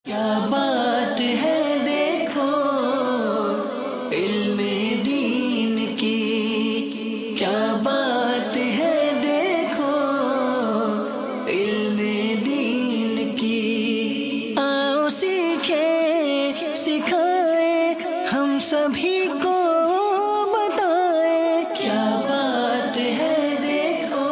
کیا بات ہے دیکھو علم دین کی، کیا بات ہے دیکھو علم دین کی، آؤ سیکھیں سکھائیں ہم سبھی کو بتائیں، کیا بات ہے دیکھو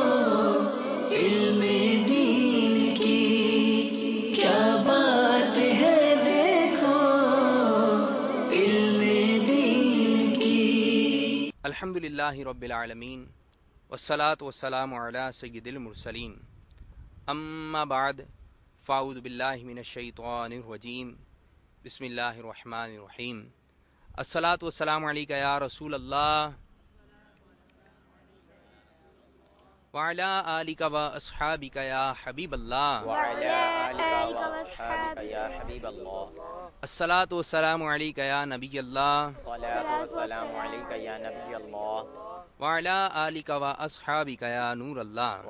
علم دین کی، کیا بات ہے دیکھو علم دین کی۔ الحمدللہ رب العالمین والصلاة والسلام علی سید المرسلین، اما بعد فاعوذ باللہ من الشیطان الرجیم، بسم اللہ الرحمن الرحیم۔ الصلاة والسلام علیکہ یا رسول اللہ وعلی آلکہ و اصحابکہ یا حبیب اللہ، الصلاة والسلام علیکہ یا نبی اللہ وعلی آلکہ و اصحابکہ یا نور اللہ۔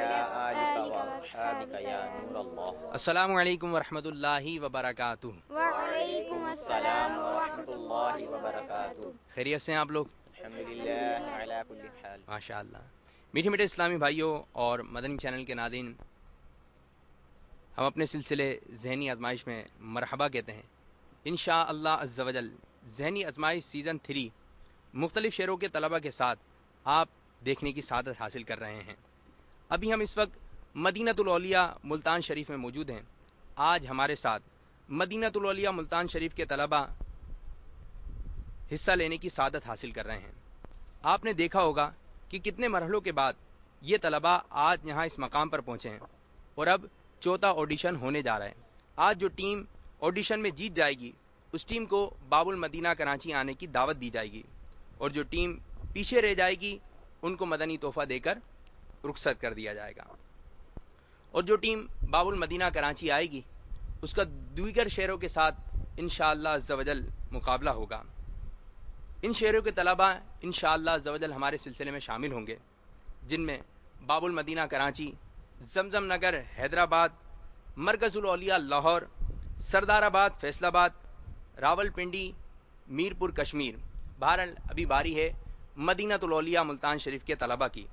السلام علیکم ورحمۃ اللہ وبرکاتہ۔ وعلیکم السلام ورحمۃ اللہ وبرکاتہ۔ خیریت سے ہیں آپ لوگ؟ الحمدللہ علی کل حال۔ ماشاء اللہ۔ میٹھے میٹھے اسلامی بھائیوں اور مدنی چینل کے ناظرین، ہم اپنے سلسلے ذہنی آزمائش میں مرحبا کہتے ہیں۔ انشاءاللہ عز و جل ذہنی آزمائش سیزن 3 مختلف شہروں کے طلبہ کے ساتھ آپ دیکھنے کی سعادت حاصل کر رہے ہیں۔ ابھی ہم اس وقت مدینۃ الاولیاء ملتان شریف میں موجود ہیں۔ آج ہمارے ساتھ مدینۃ الاولیاء ملتان شریف کے طلبہ حصہ لینے کی سعادت حاصل کر رہے ہیں۔ آپ نے دیکھا ہوگا کہ کتنے مرحلوں کے بعد یہ طلبہ آج یہاں اس مقام پر پہنچے ہیں، اور اب چوتھا آڈیشن ہونے جا رہا ہے۔ آج جو ٹیم آڈیشن میں جیت جائے گی اس ٹیم کو باب المدینہ کراچی آنے کی دعوت دی جائے گی، اور جو ٹیم پیچھے رہ جائے گی ان کو مدنی تحفہ دے کر رخصت کر دیا جائے گا، اور جو ٹیم باب المدینہ کراچی آئے گی اس کا دیگر شہروں کے ساتھ انشاءاللہ عز و جل مقابلہ ہوگا۔ ان شہروں کے طلبہ انشاءاللہ عز و جل ہمارے سلسلے میں شامل ہوں گے، جن میں باب المدینہ کراچی، زمزم نگر حیدرآباد، مرکز الاولیاء لاہور، سردار آباد فیصل آباد، راول پنڈی، میرپور کشمیر۔ بہرحال ابھی باری ہے مدینۃ الاولیاء ملتان شریف کے طلبہ کی۔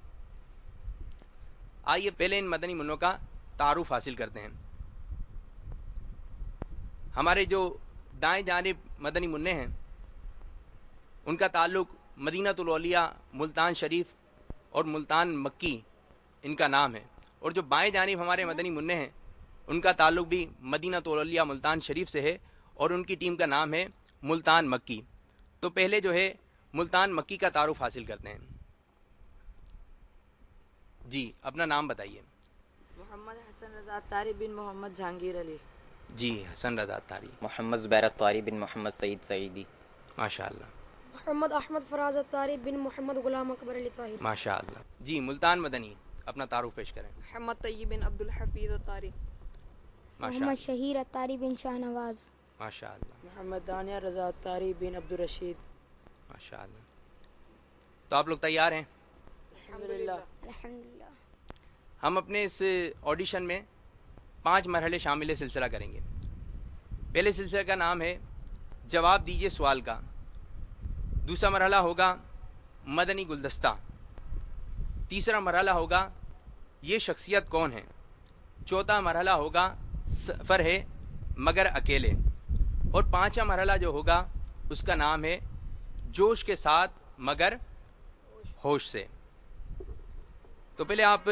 آئیے پہلے ان مدنی منوں کا تعارف حاصل کرتے ہیں۔ ہمارے جو دائیں جانب مدنی منع ہیں ان کا تعلق مدینۃ الاولیاء ملتان شریف اور ملتان مکی ان کا نام ہے، اور جو بائیں جانب ہمارے مدنی منع ہیں ان کا تعلق بھی مدینۃ الاولیاء ملتان شریف سے ہے، اور ان کی ٹیم کا نام ہے ملتان مکی۔ تو پہلے جو ہے ملتان مکی کا تعارف حاصل کرتے ہیں۔ جی اپنا نام بتائیے۔ محمد حسن رضا طاری بن محمد جہانگیر علی۔ جی حسن رضا طاری، محمد زبیر طاری بن محمد سعید سعیدی۔ ماشاء اللہ محمد احمد فراز طاری بن محمد غلام اکبر علی طاہر۔ ماشاء اللہ۔ جی ملتان مدنی اپنا تعارف پیش کریں۔ محمد طیب بن عبد الحفیظ طاری۔ ماشاء محمد اللہ شہیر طاری بن شاہ نواز۔ ماشاء اللہ محمد دانیہ رضا طاری بن عبد الرشید۔ ماشاء اللہ۔ تو آپ لوگ تیار ہیں؟ الحمدللہ۔ الحمدللہ۔ ہم اپنے اس آڈیشن میں 5 مرحلے شامل سلسلہ کریں گے۔ پہلے سلسلے کا نام ہے جواب دیجئے سوال کا، دوسرا مرحلہ ہوگا مدنی گلدستہ، تیسرا مرحلہ ہوگا یہ شخصیت کون ہے، چوتھا مرحلہ ہوگا سفر ہے مگر اکیلے، اور 5واں مرحلہ جو ہوگا اس کا نام ہے جوش کے ساتھ مگر ہوش سے۔ تو پہلے آپ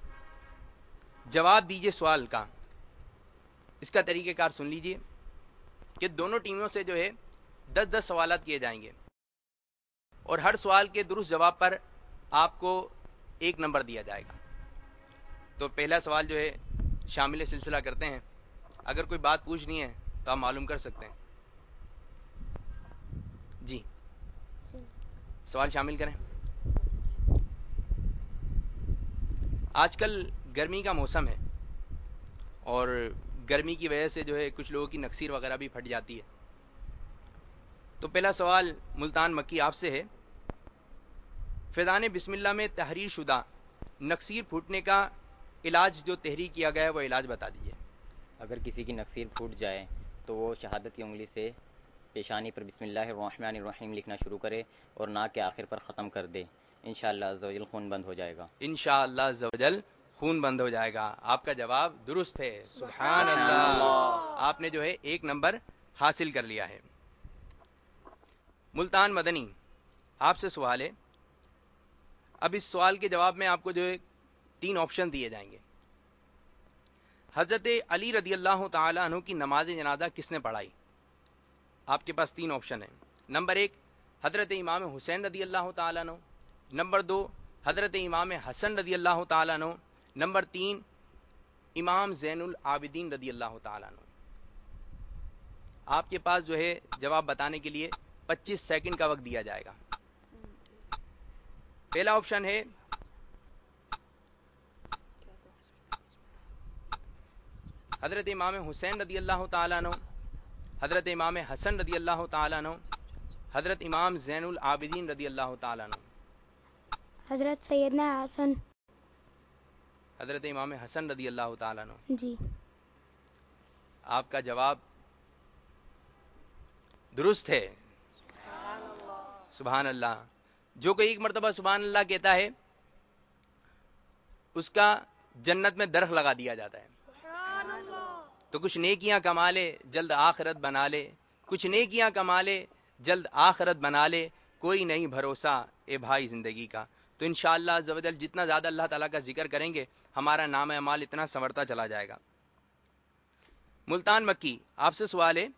جواب دیجئے سوال کا، اس کا طریقہ کار سن لیجئے کہ دونوں ٹیموں سے جو ہے 10-10 سوالات کیے جائیں گے، اور ہر سوال کے درست جواب پر آپ کو 1 نمبر دیا جائے گا۔ تو پہلا سوال جو ہے شامل سلسلہ کرتے ہیں۔ اگر کوئی بات پوچھنی ہے تو آپ معلوم کر سکتے ہیں۔ جی سوال شامل کریں۔ آج کل گرمی کا موسم ہے، اور گرمی کی وجہ سے جو ہے کچھ لوگوں کی نکسیر وغیرہ بھی پھٹ جاتی ہے۔ تو پہلا سوال ملتان مکی آپ سے ہے، فیضان بسم اللہ میں تحریر شدہ نکسیر پھوٹنے کا علاج جو تحریر کیا گیا ہے وہ علاج بتا دیجیے۔ اگر کسی کی نکسیر پھوٹ جائے تو وہ شہادت کی انگلی سے پیشانی پر بسم اللہ الرحمن الرحیم لکھنا شروع کرے اور ناک کے آخر پر ختم کر دے، انشاءاللہ عز و جل خون بند ہو جائے گا۔ انشاءاللہ عز و جل خون بند ہو جائے گا۔ آپ کا جواب درست ہے، سبحان اللہ، آپ نے جو ہے 1 نمبر حاصل کر لیا ہے۔ ملتان مدنی، آپ سے سوال ہے۔ اب اس سوال کے جواب میں آپ کو جو ہے 3 آپشن دیے جائیں گے۔ حضرت علی رضی اللہ تعالیٰ عنہ کی نماز جنازہ کس نے پڑھائی؟ آپ کے پاس 3 آپشن ہیں۔ نمبر 1 حضرت امام حسین رضی اللہ تعالیٰ عنہ، نمبر 2 حضرت امام حسن رضی اللہ تعالیٰ عنہ، نمبر 3 امام زین العابدین رضی اللہ تعالیٰ عنہ۔ آپ کے پاس جو ہے جواب بتانے کے لیے 25 سیکنڈ کا وقت دیا جائے گا۔ پہلا آپشن ہے حضرت امام حسین رضی اللہ تعالیٰ عنہ، حضرت امام حسن رضی اللہ تعالیٰ عنہ، حضرت امام زین العابدین رضی اللہ تعالیٰ عنہ۔ حضرت سیدنا حسن۔ حضرت امام حسن رضی اللہ تعالیٰ عنہ۔ جی۔ آپ کا جواب درست ہے، سبحان اللہ۔ جو کوئی 1 مرتبہ سبحان اللہ کہتا ہے اس کا جنت میں درخت لگا دیا جاتا ہے۔ تو کچھ نیکیاں کما لے جلد آخرت بنا لے، کچھ نیکیاں کما لے جلد آخرت بنا لے، کوئی نہیں بھروسہ اے بھائی زندگی کا۔ تو انشاءاللہ عز و جل جتنا زیادہ اللہ تعالیٰ کا ذکر کریں گے ہمارا نام اعمال اتنا سنورتا چلا جائے گا۔ ملتان مکی، آپ سے سوال ہے،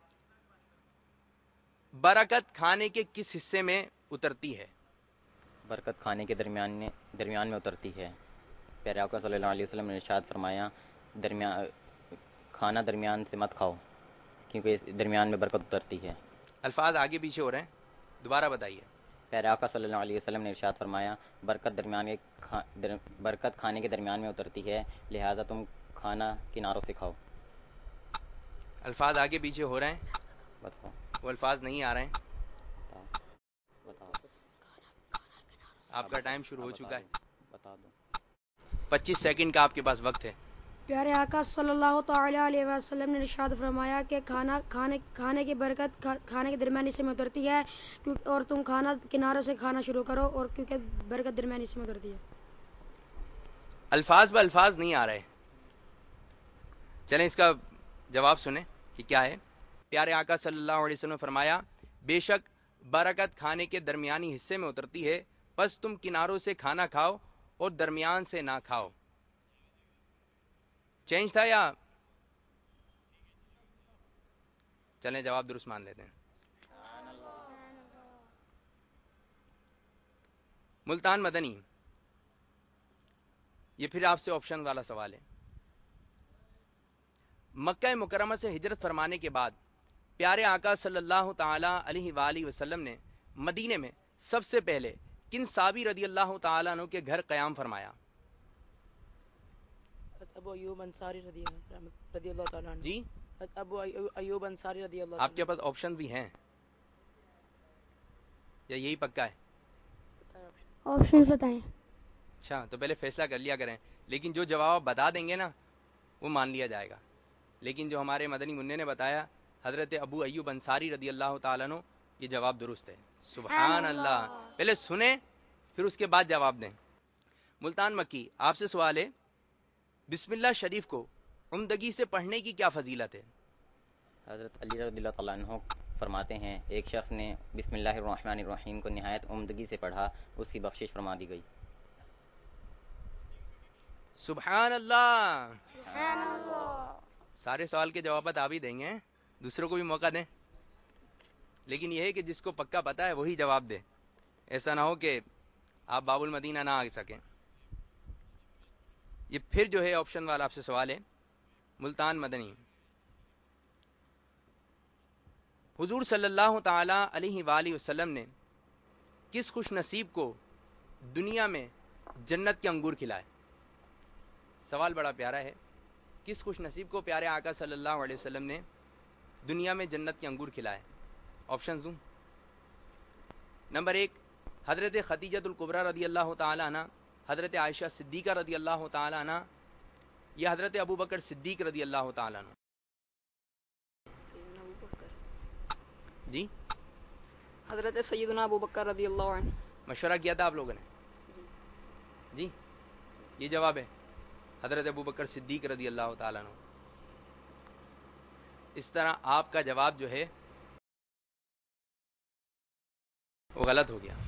برکت کھانے کے کس حصے میں اترتی ہے؟ برکت کھانے کے درمیان میں اترتی ہے۔ پیارے آقا صلی اللہ علیہ وسلم نے ارشاد فرمایا کھانا درمیان سے مت کھاؤ کیونکہ اس درمیان میں برکت اترتی ہے۔ الفاظ آگے پیچھے ہو رہے ہیں، دوبارہ بتائیے۔ پیارے آقا صلی اللہ علیہ وسلم نے ارشاد فرمایا برکت کھانے کے درمیان میں اترتی ہے، لہذا تم کھانا کناروں سے کھاؤ۔ الفاظ آگے پیچھے ہو رہے ہیں، بتاؤ وہ الفاظ نہیں آ رہے ہیں۔ بتاؤ آپ کا ٹائم شروع ہو چکا ہے، بتا دو۔ 25 سیکنڈ کا آپ کے پاس وقت ہے۔ پیارے آقا صلی اللہ تعالی علیہ وسلم نے ارشاد فرمایا کہ کھانے کی برکت کھانے کے درمیانی حصے میں اترتی ہے، اور تم کھانا کناروں سے کھانا شروع کرو، اور کیونکہ برکت درمیانی حصے میں اترتی ہے۔ الفاظ الفاظ نہیں آ رہے، چلیں اس کا جواب سنیں کہ کیا ہے۔ پیارے آقا صلی اللہ علیہ وسلم نے فرمایا بے شک برکت کھانے کے درمیانی حصے میں اترتی ہے، پس تم کناروں سے کھانا کھاؤ اور درمیان سے نہ کھاؤ۔ چینج تھا یا چلیں جواب درست مان لیتے ہیں۔ ملتان مدنی، یہ پھر آپ سے آپشن والا سوال ہے۔ مکہ مکرمہ سے ہجرت فرمانے کے بعد پیارے آقا صلی اللہ تعالی علیہ وآلہ وسلم نے مدینے میں سب سے پہلے کن صحابی رضی اللہ تعالی عنہ کے گھر قیام فرمایا؟ ابو ایوب انصاری رضی اللہ تعالیٰ عنہ۔ جی، ابو ایوب انصاری رضی اللہ آپ کے پاس آپشن بھی ہیں یا یہی پکا ہے؟ آپشن بتائیں۔ اچھا، تو پہلے فیصلہ کر لیا کریں، لیکن جو جواب آپ بتا دیں گے نا وہ مان لیا جائے گا۔ لیکن جو ہمارے مدنی منع نے بتایا حضرت ابو ایوب انصاری رضی اللہ تعالیٰ عنہ، یہ جواب درست ہے، سبحان اللہ۔ پہلے سنیں پھر اس کے بعد جواب دیں۔ ملتان مکی، آپ سے سوال ہے، بسم اللہ شریف کو عمدگی سے پڑھنے کی کیا فضیلت ہے؟ حضرت علی رضی اللہ تعالیٰ عنہ فرماتے ہیں ایک شخص نے بسم اللہ الرحمن الرحیم کو نہایت عمدگی سے پڑھا، اس کی بخشش فرما دی گئی۔ سبحان اللہ، سارے سوال کے جوابات آپ ہی دیں گے، دوسروں کو بھی موقع دیں، لیکن یہ ہے کہ جس کو پکا پتا ہے وہی جواب دے، ایسا نہ ہو کہ آپ باب المدینہ نہ آ سکیں۔ یہ پھر جو ہے آپشن والا آپ سے سوال ہے۔ ملتان مدنی، حضور صلی اللہ تعالی علیہ وآلہ وسلم نے کس خوش نصیب کو دنیا میں جنت کے انگور کھلائے؟ سوال بڑا پیارا ہے، کس خوش نصیب کو پیارے آقا صلی اللہ علیہ وسلم نے دنیا میں جنت کے انگور کھلائے؟ آپشن دوں؟ نمبر 1 حضرت خدیجۃ الکبریٰ رضی اللہ تعالی عنہ، حضرت عائشہ صدیقہ رضی اللہ تعالی عنہ، یا حضرت ابو بکر صدیق رضی اللہ تعالی عنہ۔ جی حضرت سیدنا ابو بکر رضی اللہ عنہ. مشورہ کیا تھا آپ لوگوں نے؟ جی یہ جواب ہے، حضرت ابو بکر صدیق رضی اللہ تعالیٰ عنہ. اس طرح آپ کا جواب جو ہے وہ غلط ہو گیا.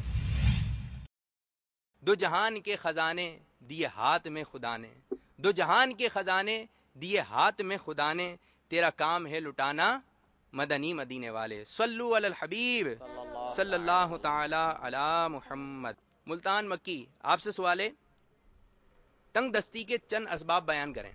دو جہان کے خزانے دیے ہاتھ میں خدا نے، دو جہان کے خزانے دیے ہاتھ میں خدا نے، تیرا کام ہے لٹانا مدنی مدینے والے. صلو علی الحبیب صلی اللہ تعالی علی محمد. ملتان مکی، آپ سے سوال ہے، تنگ دستی کے چند اسباب بیان کریں.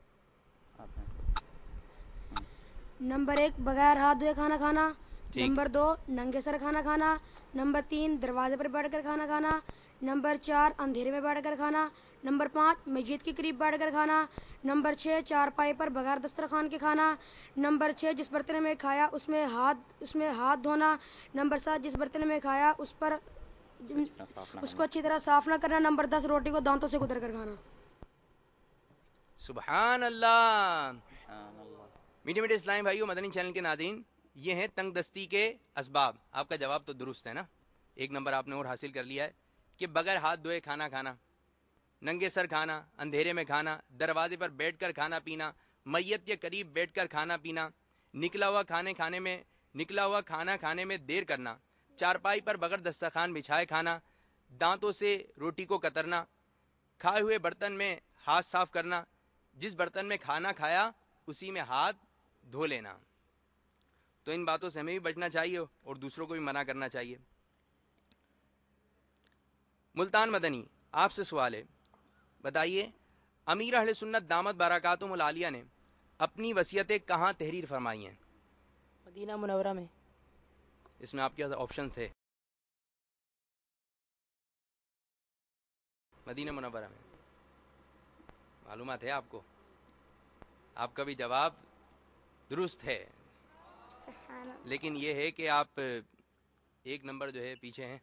نمبر 1 بغیر ہاتھ دھوئے کھانا کھانا. ٹھیک. نمبر 2 ننگے سر کھانا کھانا. نمبر 3 دروازے پر بیٹھ کر کھانا کھانا. نمبر 4 اندھیرے میں بیٹھ کر کھانا. نمبر 5 مسجد کے قریب بیٹھ کر کھانا. نمبر 6 چارپائی پر بغیر دسترخوان کے کھانا. نمبر 6 جس برتن میں کھایا اس میں ہاتھ دھونا. نمبر 7 جس برتن میں کھایا اس کو اچھی طرح صاف نہ کرنا. نمبر 10 روٹی کو دانتوں سے گدر کر کھانا. سبحان اللہ. میٹھے میٹھے اسلامی بھائیو، مدنی چینل کے ناظرین، یہ ہیں تنگ دستی کے اسباب. آپ کا جواب تو درست ہے نا، 1 نمبر آپ نے اور حاصل کر لیا ہے کہ بغیر ہاتھ دھوئے کھانا کھانا، ننگے سر کھانا، اندھیرے میں کھانا، دروازے پر بیٹھ کر کھانا پینا، میت کے قریب بیٹھ کر کھانا پینا، نکلا ہوا کھانا کھانے میں دیر کرنا، چارپائی پر بغیر دسترخوان بچھائے کھانا، دانتوں سے روٹی کو کترنا، کھائے ہوئے برتن میں ہاتھ صاف کرنا، جس برتن میں کھانا کھایا اسی میں ہاتھ دھو لینا. تو ان باتوں سے ہمیں بھی بچنا چاہیے اور دوسروں کو بھی منع کرنا چاہیے. ملتان مدنی، آپ سے سوال ہے، بتائیے امیر اہل سنت دامت برکاتہم العالیہ نے اپنی وصیتیں کہاں تحریر فرمائی ہیں؟ مدینہ منورہ میں. اس میں آپ کے آپشنز ہے مدینہ منورہ میں. معلومات ہے آپ کو؟ آپ کا بھی جواب درست ہے، لیکن یہ ہے کہ آپ 1 نمبر جو ہے پیچھے ہیں.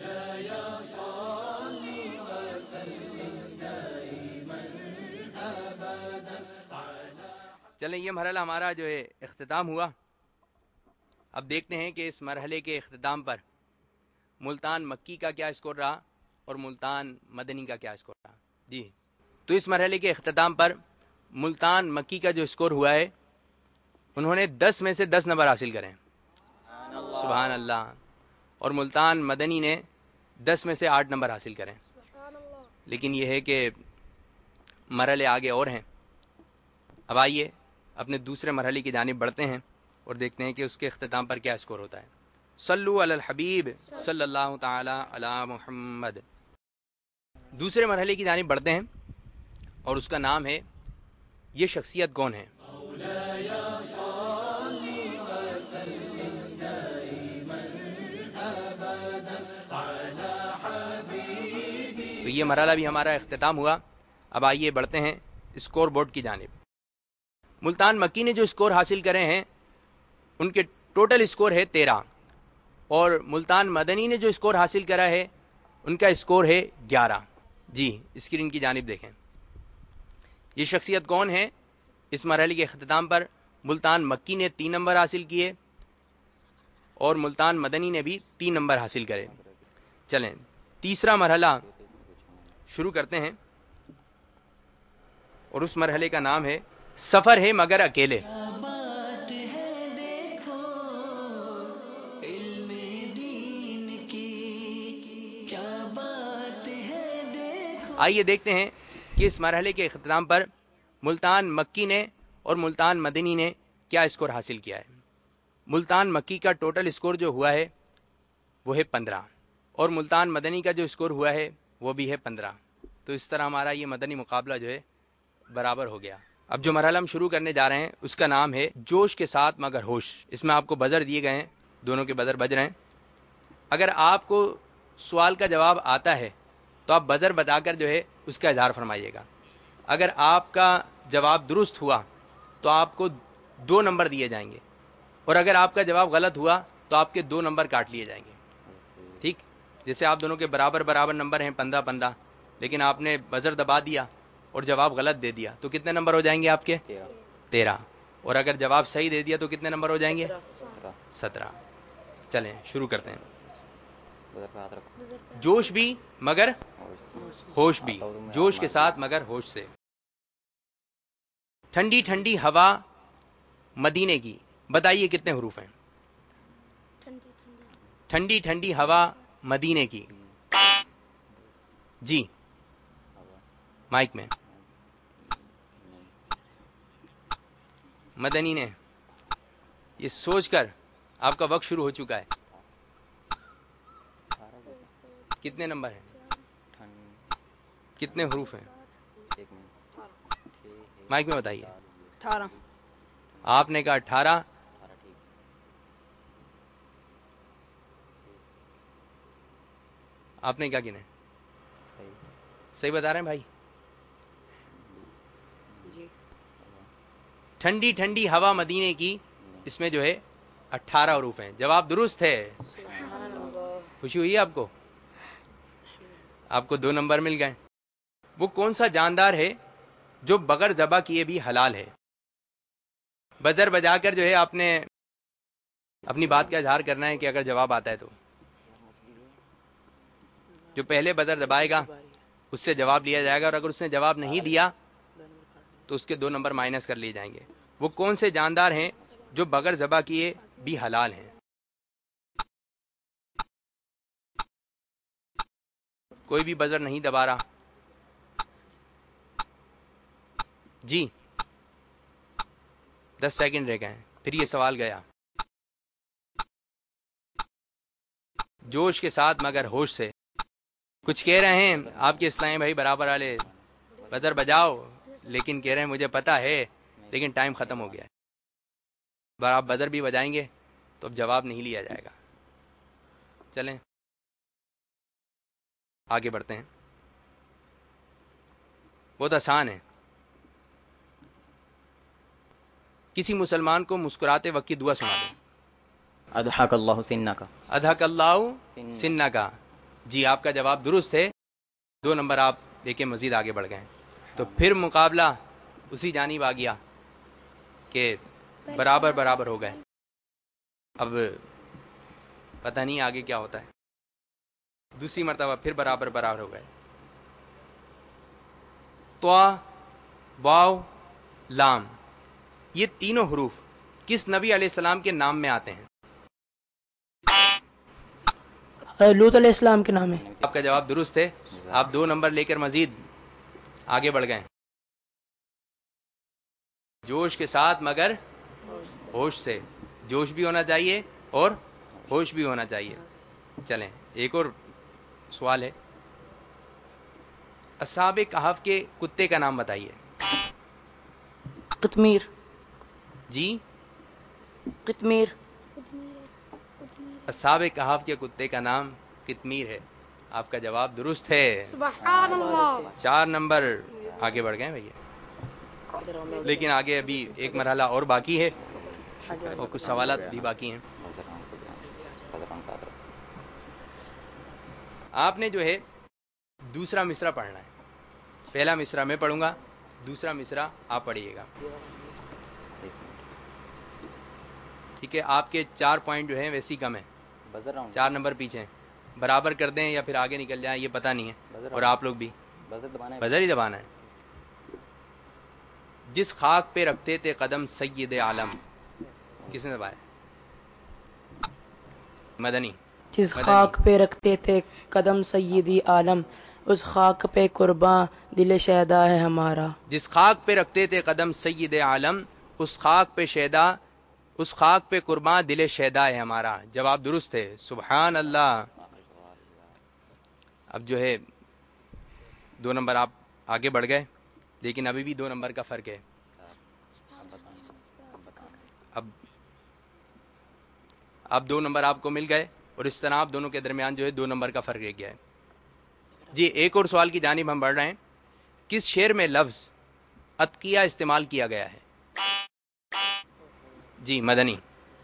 چلیں یہ مرحلہ ہمارا جو ہے اختتام ہوا. اب دیکھتے ہیں کہ اس مرحلے کے اختتام پر ملتان مکی کا کیا اسکور رہا اور ملتان مدنی کا کیا اسکور رہا. جی تو اس مرحلے کے اختتام پر ملتان مکی کا جو اسکور ہوا ہے، انہوں نے 10 میں سے 10 نمبر حاصل کریں. سبحان اللہ. اور ملتان مدنی نے 10 میں سے 8 نمبر حاصل کریں. لیکن یہ ہے کہ مرحلے آگے اور ہیں. اب آئیے اپنے دوسرے مرحلے کی جانب بڑھتے ہیں اور دیکھتے ہیں کہ اس کے اختتام پر کیا اسکور ہوتا ہے. صلو علی الحبیب صلی اللہ تعالی علی محمد. دوسرے مرحلے کی جانب بڑھتے ہیں اور اس کا نام ہے یہ شخصیت کون ہے. تو یہ مرحلہ بھی ہمارا اختتام ہوا. اب آئیے بڑھتے ہیں اسکور بورڈ کی جانب. ملتان مکی نے جو اسکور حاصل کرے ہیں ان کے ٹوٹل اسکور ہے 13، اور ملتان مدنی نے جو اسکور حاصل کرا ہے ان کا اسکور ہے 11. جی اسکرین کی جانب دیکھیں. یہ شخصیت کون ہے؟ اس مرحلے کے اختتام پر ملتان مکی نے 3 نمبر حاصل کیے اور ملتان مدنی نے بھی 3 نمبر حاصل کرے. چلیں تیسرا مرحلہ شروع کرتے ہیں اور اس مرحلے کا نام ہے سفر ہے مگر اکیلے. کیا بات ہے دیکھو علم دین کی، کیا بات ہے دیکھو. آئیے دیکھتے ہیں کہ اس مرحلے کے اختتام پر ملتان مکی نے اور ملتان مدنی نے کیا اسکور حاصل کیا ہے. ملتان مکی کا ٹوٹل اسکور جو ہوا ہے وہ ہے 15 اور ملتان مدنی کا جو اسکور ہوا ہے وہ بھی ہے 15. تو اس طرح ہمارا یہ مدنی مقابلہ جو ہے برابر ہو گیا. اب جو مرحلہ ہم شروع کرنے جا رہے ہیں اس کا نام ہے جوش کے ساتھ مگر ہوش. اس میں آپ کو بزر دیے گئے ہیں، دونوں کے بزر بج رہے ہیں. اگر آپ کو سوال کا جواب آتا ہے تو آپ بزر بتا کر جو ہے اس کا اظہار فرمائیے گا. اگر آپ کا جواب درست ہوا تو آپ کو 2 نمبر دیے جائیں گے، اور اگر آپ کا جواب غلط ہوا تو آپ کے 2 نمبر کاٹ لیے جائیں گے. ٹھیک، جیسے آپ دونوں کے برابر نمبر ہیں 15 لیکن آپ نے بزر دبا دیا اور جواب غلط دے دیا تو کتنے نمبر ہو جائیں گے آپ کے؟ 13. اور اگر جواب صحیح دے دیا تو کتنے نمبر ہو جائیں گے؟ 17. چلیں شروع کرتے ہیں. بزر پہ ہاتھ رکھو. جوش بھی مگر ہوش بھی, جوش کے ساتھ مگر ہوش سے. ٹھنڈی ٹھنڈی ہوا مدینے کی, بتائیے کتنے حروف ہیں؟ ٹھنڈی ٹھنڈی ہوا مدینے کی. جی مائک میں. مدنی نے یہ سوچ کر آپ کا وقت شروع ہو چکا ہے. کتنے نمبر ہیں؟ کتنے حروف ہیں؟ مائک میں بتائیے. 18. آپ نے کہا 18. آپ نے کیا گنا؟ صحیح بتا رہے ہیں بھائی؟ جی. ٹھنڈی ٹھنڈی ہوا مدینے کی, اس میں جو ہے 18 حروف ہیں. جواب درست ہے. خوشی ہوئی آپ کو؟ آپ کو 2 نمبر مل گئے. وہ کون سا جاندار ہے جو بغیر ذبح کیے بھی حلال ہے؟ بزر بجا کر جو ہے آپ نے اپنی بات کا اظہار کرنا ہے کہ اگر جواب آتا ہے تو. جو پہلے بزر دبائے گا اس سے جواب لیا جائے گا, اور اگر اس نے جواب نہیں دیا تو اس کے 2 نمبر مائنس کر لیے جائیں گے. وہ کون سے جاندار ہیں جو بغیر ذبح کیے بھی حلال ہیں؟ کوئی بھی بزر نہیں دبا رہا. جی 10 سیکنڈ رہ گئے, پھر یہ سوال گیا. جوش کے ساتھ مگر ہوش سے. کچھ کہہ رہے ہیں آپ کے اسلامی بھائی برابر والے, بزر بجاؤ, لیکن کہہ رہے ہیں مجھے پتا ہے لیکن ٹائم ختم ہو گیا ہے. اگر آپ بزر بھی بجائیں گے تو اب جواب نہیں لیا جائے گا. چلیں آگے بڑھتے ہیں. بہت آسان ہے. کسی مسلمان کو مسکراتے وقت کی دعا سنا دیں. اضحک اللہ سنکا. اضحک اللہ سنکا. جی آپ کا جواب درست ہے. 2 نمبر آپ لے کے مزید آگے بڑھ گئے. تو پھر مقابلہ اسی جانب آ گیا کہ برابر برابر ہو گئے. اب پتہ نہیں آگے کیا ہوتا ہے. دوسری مرتبہ پھر برابر برابر ہو گئے. طا واو لام, یہ تینوں حروف کس نبی علیہ السلام کے نام میں آتے ہیں؟ لوط علیہ السلام کے نام ہے. آپ کا جواب درست ہے. آپ 2 نمبر لے کر مزید آگے بڑھ گئے. جوش کے ساتھ مگر ہوش سے. جوش بھی ہونا چاہیے اور ہوش بھی ہونا چاہیے. چلیں ایک اور سوال ہے. اصحاب کہف کے کتے کا نام بتائیے. قطمیر. جی قطمیر. اصحاب کہف کے کتے کا نام قطمیر ہے. آپ کا جواب درست ہے. سبحان اللہ. 4 نمبر آگے بڑھ گئے بھیا. لیکن آگے ابھی ایک مرحلہ اور باقی ہے اور کچھ سوالات بھی باقی ہیں. آپ نے جو ہے دوسرا مصرع پڑھنا ہے. پہلا مصرع میں پڑھوں گا, دوسرا مصرع آپ پڑھیے گا. ٹھیک ہے. آپ کے 4 پوائنٹ جو ہیں ویسی کم ہیں, 4 نمبر پیچھے ہیں. برابر کر دیں یا پھر آگے نکل جائیں یہ پتہ نہیں ہے. اور آپ لوگ بھی بزر ہی دبانا ہے. جس خاک پہ رکھتے تھے قدم سید عالم, کس نے دبایا؟ مدنی. جس خاک پہ رکھتے تھے قدم سیدی عالم, اس خاک پہ قرباں دل شہدا ہے ہمارا. جس خاک پہ رکھتے تھے قدم سید عالم, اس خاک پہ شہدا, اس خاک پہ قرباں دل شہدا ہے ہمارا. جواب درست ہے. سبحان اللہ. اب جو ہے 2 نمبر آپ آگے بڑھ گئے, لیکن ابھی بھی 2 نمبر کا فرق ہے. اب 2 نمبر آپ کو مل گئے, اور اس طرح آپ دونوں کے درمیان جو ہے 2 نمبر کا فرق رہ گیا ہے. جی ایک اور سوال کی جانب ہم بڑھ رہے ہیں. کس شعر میں لفظ اتقیہ استعمال کیا گیا ہے؟ جی مدنی.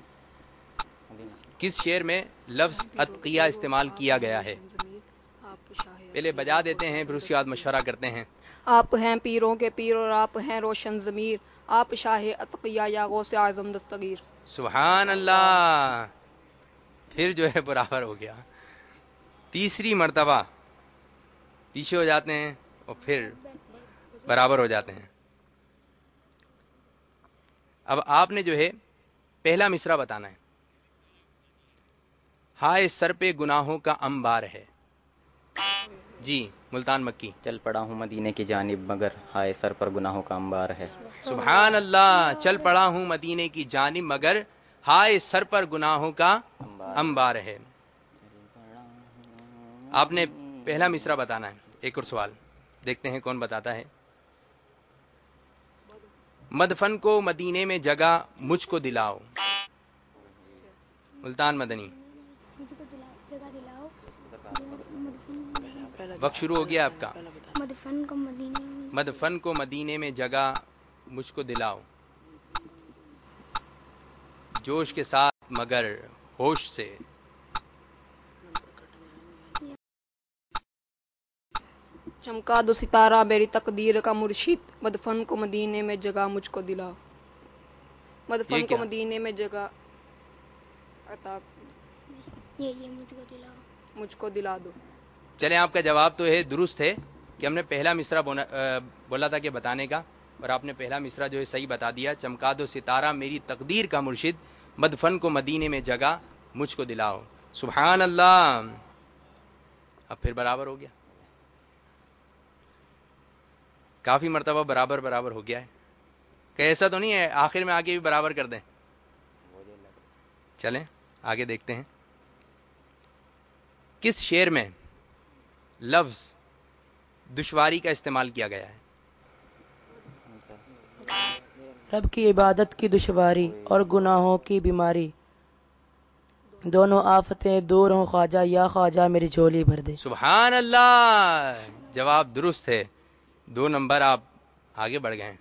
کس شعر میں لفظ اتقیہ استعمال کیا گیا ہے؟ پہلے بجا دیتے ہیں پھر اس کے بعد مشورہ کرتے ہیں. آپ ہیں پیروں کے پیر اور آپ ہیں روشن ضمیر, آپ شاہ اتقیہ یا غوث اعظم دستگیر. سبحان اللہ. پھر جو ہے برابر ہو گیا. تیسری مرتبہ پیچھے ہو جاتے ہیں اور پھر برابر ہو جاتے ہیں. اب آپ نے جو ہے پہلا مصرع بتانا ہے. ہائے سر پہ گناہوں کا انبار ہے. جی ملتان مکی. چل پڑا ہوں مدینے کی جانب مگر ہائے سر پر گناہوں کا انبار ہے. سبحان اللہ. چل پڑا ہوں مدینے کی جانب مگر ہائے سر پر گناہوں کا انبار ہے. آپ نے پہلا مصرع بتانا ہے. ایک اور سوال دیکھتے ہیں کون بتاتا ہے. مدفن کو مدینے میں جگہ مجھ کو دلاؤ. ملتان مدنی. وقت شروع ہو گیا آپ کا. مدفن کو مدینے میں جگہ مجھ کو دلاؤ. جوش کے ساتھ مگر ہوش سے. چمکا دو ستارہ میری تقدیر کا مرشد مدفن کو مدینے میں جگہ مجھ کو دلا. مدفن کو مدینے میں جگہ عطا مجھ کو دلا دو. چلیں آپ کا جواب تو ہے درست ہے کہ ہم نے پہلا مصرع بولا تھا کہ بتانے کا اور آپ نے پہلا مصرع جو ہے صحیح بتا دیا. چمکا دو ستارہ میری تقدیر کا مرشد مدفن کو مدینے میں جگہ مجھ کو دلاؤ. سبحان اللہ. اب پھر برابر ہو گیا. کافی مرتبہ برابر ہو گیا ہے کہ ایسا تو نہیں ہے آخر میں آگے بھی برابر کر دیں. چلیں آگے دیکھتے ہیں. کس شعر میں لفظ دشواری کا استعمال کیا گیا ہے؟ رب کی عبادت کی دشواری اور گناہوں کی بیماری دونوں آفتیں دور ہوں خواجہ یا خواجہ میری جھولی بھر دے. سبحان اللہ. جواب درست ہے. 2 نمبر آپ آگے بڑھ گئے ہیں.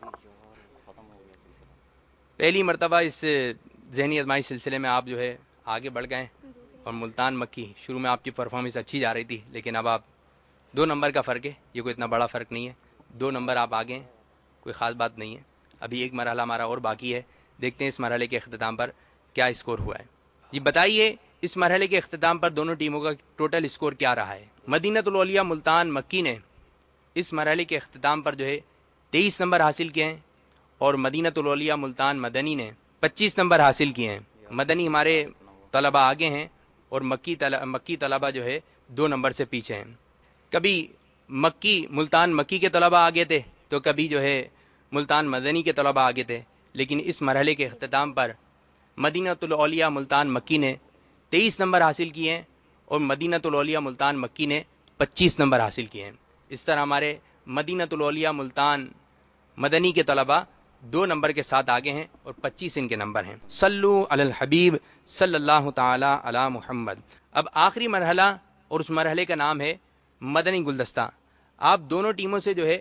پہلی مرتبہ اس ذہنی آزمائش سلسلے میں آپ جو ہے آگے بڑھ گئے اور ملتان مکی شروع میں آپ کی پرفارمنس اچھی جا رہی تھی لیکن اب آپ 2 نمبر کا فرق ہے. یہ کوئی اتنا بڑا فرق نہیں ہے. 2 نمبر آپ آگے ہیں. کوئی خاص بات نہیں ہے. ابھی ایک مرحلہ ہمارا اور باقی ہے. دیکھتے ہیں اس مرحلے کے اختتام پر کیا اسکور ہوا ہے. جی بتائیے اس مرحلے کے اختتام پر دونوں ٹیموں کا ٹوٹل اسکور کیا رہا ہے. مدینۃ الاولیاء ملتان مکی نے اس مرحلے کے اختتام پر جو ہے 23 نمبر حاصل کیے ہیں اور مدینۃ الاولیاء ملتان مدنی نے 25 نمبر حاصل کیے ہیں. مدنی ہمارے طلبہ آگے ہیں اور مکی طلبہ جو ہے 2 نمبر سے پیچھے ہیں. کبھی ملتان مکی کے طلبہ آگے تھے تو کبھی جو ہے ملتان مدنی کے طلبہ آگے تھے. لیکن اس مرحلے کے اختتام پر مدینۃ الاولیاء ملتان مکی نے 23 نمبر حاصل کیے ہیں اور مدینۃ الاولیاء ملتان مکی نے 25 نمبر حاصل کیے ہیں. اس طرح ہمارے مدینۃ الاولیاء ملتان مدنی کے طلبہ 2 نمبر کے ساتھ آگے ہیں اور 25 ان کے نمبر ہیں. صلو علی الحبیب صلی اللہ تعالی علی محمد. اب آخری مرحلہ اور اس مرحلے کا نام ہے مدنی گلدستہ. آپ دونوں ٹیموں سے جو ہے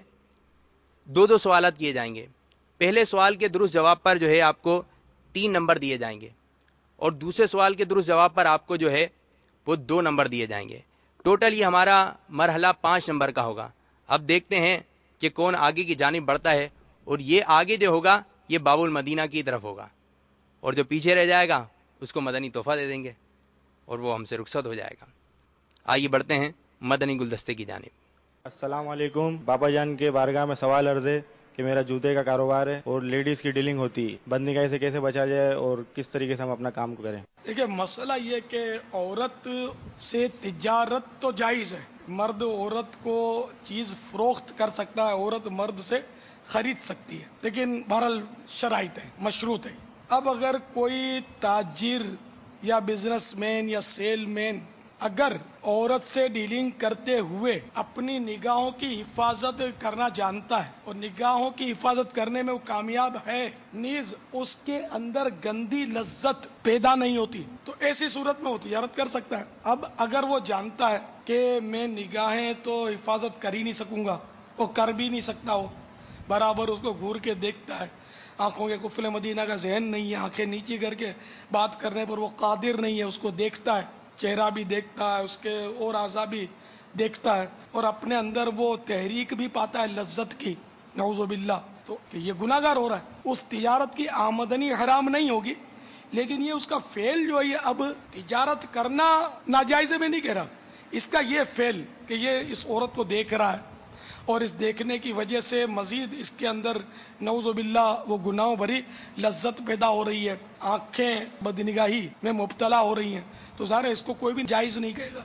2 سوالات کیے جائیں گے. پہلے سوال کے درست جواب پر جو ہے آپ کو 3 نمبر دیے جائیں گے اور دوسرے سوال کے درست جواب پر آپ کو جو ہے وہ 2 نمبر دیے جائیں گے. ٹوٹل یہ ہمارا مرحلہ 5 نمبر کا ہوگا. اب دیکھتے ہیں کہ کون آگے کی جانب بڑھتا ہے اور یہ آگے جو ہوگا یہ باب المدینہ کی طرف ہوگا اور جو پیچھے رہ جائے گا اس کو مدنی تحفہ دے دیں گے اور وہ ہم سے رخصت ہو جائے گا. آئیے بڑھتے ہیں مدنی گلدستے کی جانب. السلام علیکم. بابا جان کے بارگاہ میں سوال عرض ہے کہ میرا جوتے کا کاروبار ہے اور لیڈیز کی ڈیلنگ ہوتی ہے. بد نگاہی سے کیسے بچا جائے اور کس طریقے سے ہم اپنا کام کریں؟ دیکھیں مسئلہ یہ کہ عورت سے تجارت تو جائز ہے. مرد عورت کو چیز فروخت کر سکتا ہے, عورت مرد سے خرید سکتی ہے, لیکن بہرحال شرائط ہے, مشروط ہے. اب اگر کوئی تاجر یا بزنس مین یا سیل مین اگر عورت سے ڈیلنگ کرتے ہوئے اپنی نگاہوں کی حفاظت کرنا جانتا ہے اور نگاہوں کی حفاظت کرنے میں وہ کامیاب ہے, نیز اس کے اندر گندی لذت پیدا نہیں ہوتی, تو ایسی صورت میں وہ تجارت کر سکتا ہے. اب اگر وہ جانتا ہے کہ میں نگاہیں تو حفاظت کر ہی نہیں سکوں گا, وہ کر بھی نہیں سکتا, وہ برابر اس کو گھور کے دیکھتا ہے, آنکھوں کے قفل مدینہ کا ذہن نہیں ہے, آنکھیں نیچی کر کے بات کرنے پر وہ قادر نہیں ہے, اس کو دیکھتا ہے, چہرہ بھی دیکھتا ہے, اس کے اور اعضاء بھی دیکھتا ہے اور اپنے اندر وہ تحریک بھی پاتا ہے لذت کی, نعوذ باللہ, تو یہ گناہگار ہو رہا ہے. اس تجارت کی آمدنی حرام نہیں ہوگی لیکن یہ اس کا فعل جو ہے یہ اب تجارت کرنا ناجائز میں نہیں کہہ رہا، اس کا یہ فعل کہ یہ اس عورت کو دیکھ رہا ہے اور اس دیکھنے کی وجہ سے مزید اس کے اندر نعوذ باللہ وہ گناہوں بھری لذت پیدا ہو رہی ہے، آنکھیں بدنگاہی میں مبتلا ہو رہی ہیں، تو ظاہر ہے اس کو کوئی بھی جائز نہیں کہے گا،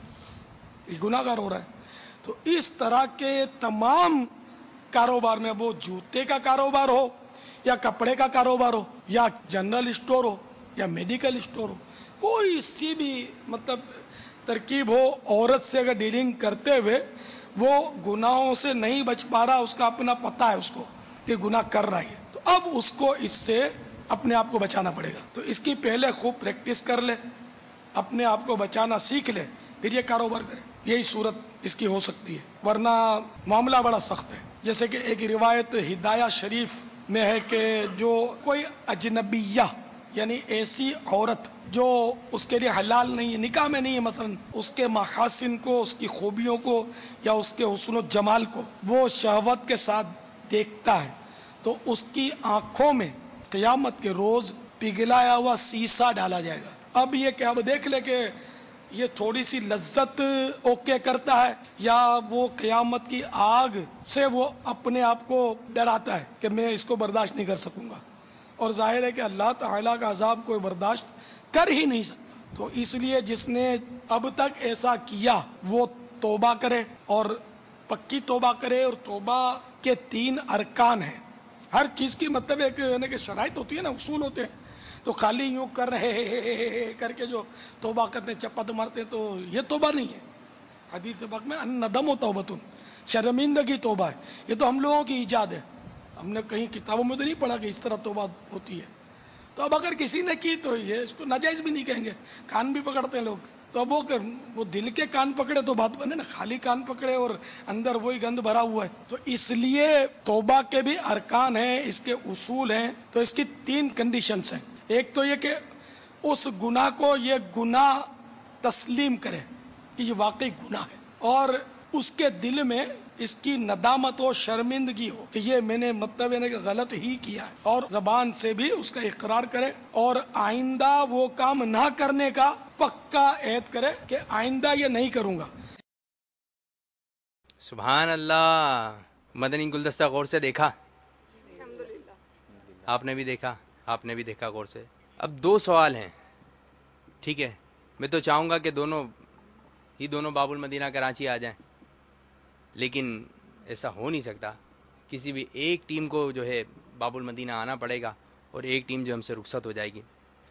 یہ گناہ گار ہو رہا ہے۔ تو اس طرح کے تمام کاروبار میں، وہ جوتے کا کاروبار ہو یا کپڑے کا کاروبار ہو یا جنرل اسٹور ہو یا میڈیکل اسٹور ہو، کوئی سی بھی مطلب ترکیب ہو، عورت سے اگر ڈیلنگ کرتے ہوئے وہ گناہوں سے نہیں بچ پا رہا، اس کا اپنا پتہ ہے اس کو کہ گناہ کر رہا ہے، تو اب اس کو اس سے اپنے آپ کو بچانا پڑے گا۔ تو اس کی پہلے خوب پریکٹس کر لے، اپنے آپ کو بچانا سیکھ لے، پھر یہ کاروبار کرے، یہی صورت اس کی ہو سکتی ہے، ورنہ معاملہ بڑا سخت ہے۔ جیسے کہ ایک روایت ہدایہ شریف میں ہے کہ جو کوئی اجنبیہ یعنی ایسی عورت جو اس کے لیے حلال نہیں ہے، نکاح میں نہیں ہے، مثلا اس کے محاسن کو، اس کی خوبیوں کو یا اس کے حسن و جمال کو وہ شہوت کے ساتھ دیکھتا ہے، تو اس کی آنکھوں میں قیامت کے روز پگھلایا ہوا سیسا ڈالا جائے گا۔ اب یہ کہ اب دیکھ لے کہ یہ تھوڑی سی لذت اوکے کرتا ہے یا وہ قیامت کی آگ سے وہ اپنے آپ کو ڈراتا ہے کہ میں اس کو برداشت نہیں کر سکوں گا، اور ظاہر ہے کہ اللہ تعالیٰ کا عذاب کوئی برداشت کر ہی نہیں سکتا۔ تو اس لیے جس نے اب تک ایسا کیا وہ توبہ کرے، اور پکی توبہ کرے، اور توبہ کے 3 ارکان ہیں۔ ہر چیز کی مطلب ایک یعنی کہ شرائط ہوتی ہے نا، اصول ہوتے ہیں، تو خالی یوں کر رہے کر کے جو توبہ کرتے چپت مارتے تو یہ توبہ نہیں ہے۔ حدیث پاک میں الندم و توبۃ، شرمندگی توبہ ہے، یہ تو ہم لوگوں کی ایجاد ہے، ہم نے کہیں کتابوں میں تو نہیں پڑھا کہ اس طرح توبہ ہوتی ہے۔ تو اب اگر کسی نے کی تو یہ اس کو ناجائز بھی نہیں کہیں گے، کان بھی پکڑتے ہیں لوگ، تو اب وہ دل کے کان پکڑے تو بات بنے نا، خالی کان پکڑے اور اندر وہی گند بھرا ہوا ہے۔ تو اس لیے توبہ کے بھی ارکان ہیں، اس کے اصول ہیں، تو اس کی 3 کنڈیشنز ہیں۔ ایک تو یہ کہ اس گناہ کو یہ گناہ تسلیم کرے کہ یہ واقعی گناہ ہے، اور اس کے دل میں اس کی ندامت و شرمندگی ہو کہ یہ میں نے مطلب کہ غلط ہی کیا ہے، اور زبان سے بھی اس کا اقرار کرے، اور آئندہ وہ کام نہ کرنے کا پکا عہد کرے کہ آئندہ یہ نہیں کروں گا۔ سبحان اللہ۔ مدنی گلدستہ غور سے دیکھا؟ آپ نے بھی دیکھا، آپ نے بھی دیکھا غور سے۔ اب 2 سوال ہیں، ٹھیک ہے؟ میں تو چاہوں گا کہ دونوں باب المدینہ کراچی آ جائیں، لیکن ایسا ہو نہیں سکتا، کسی بھی ایک ٹیم کو جو ہے باب المدینہ آنا پڑے گا اور ایک ٹیم جو ہم سے رخصت ہو جائے گی۔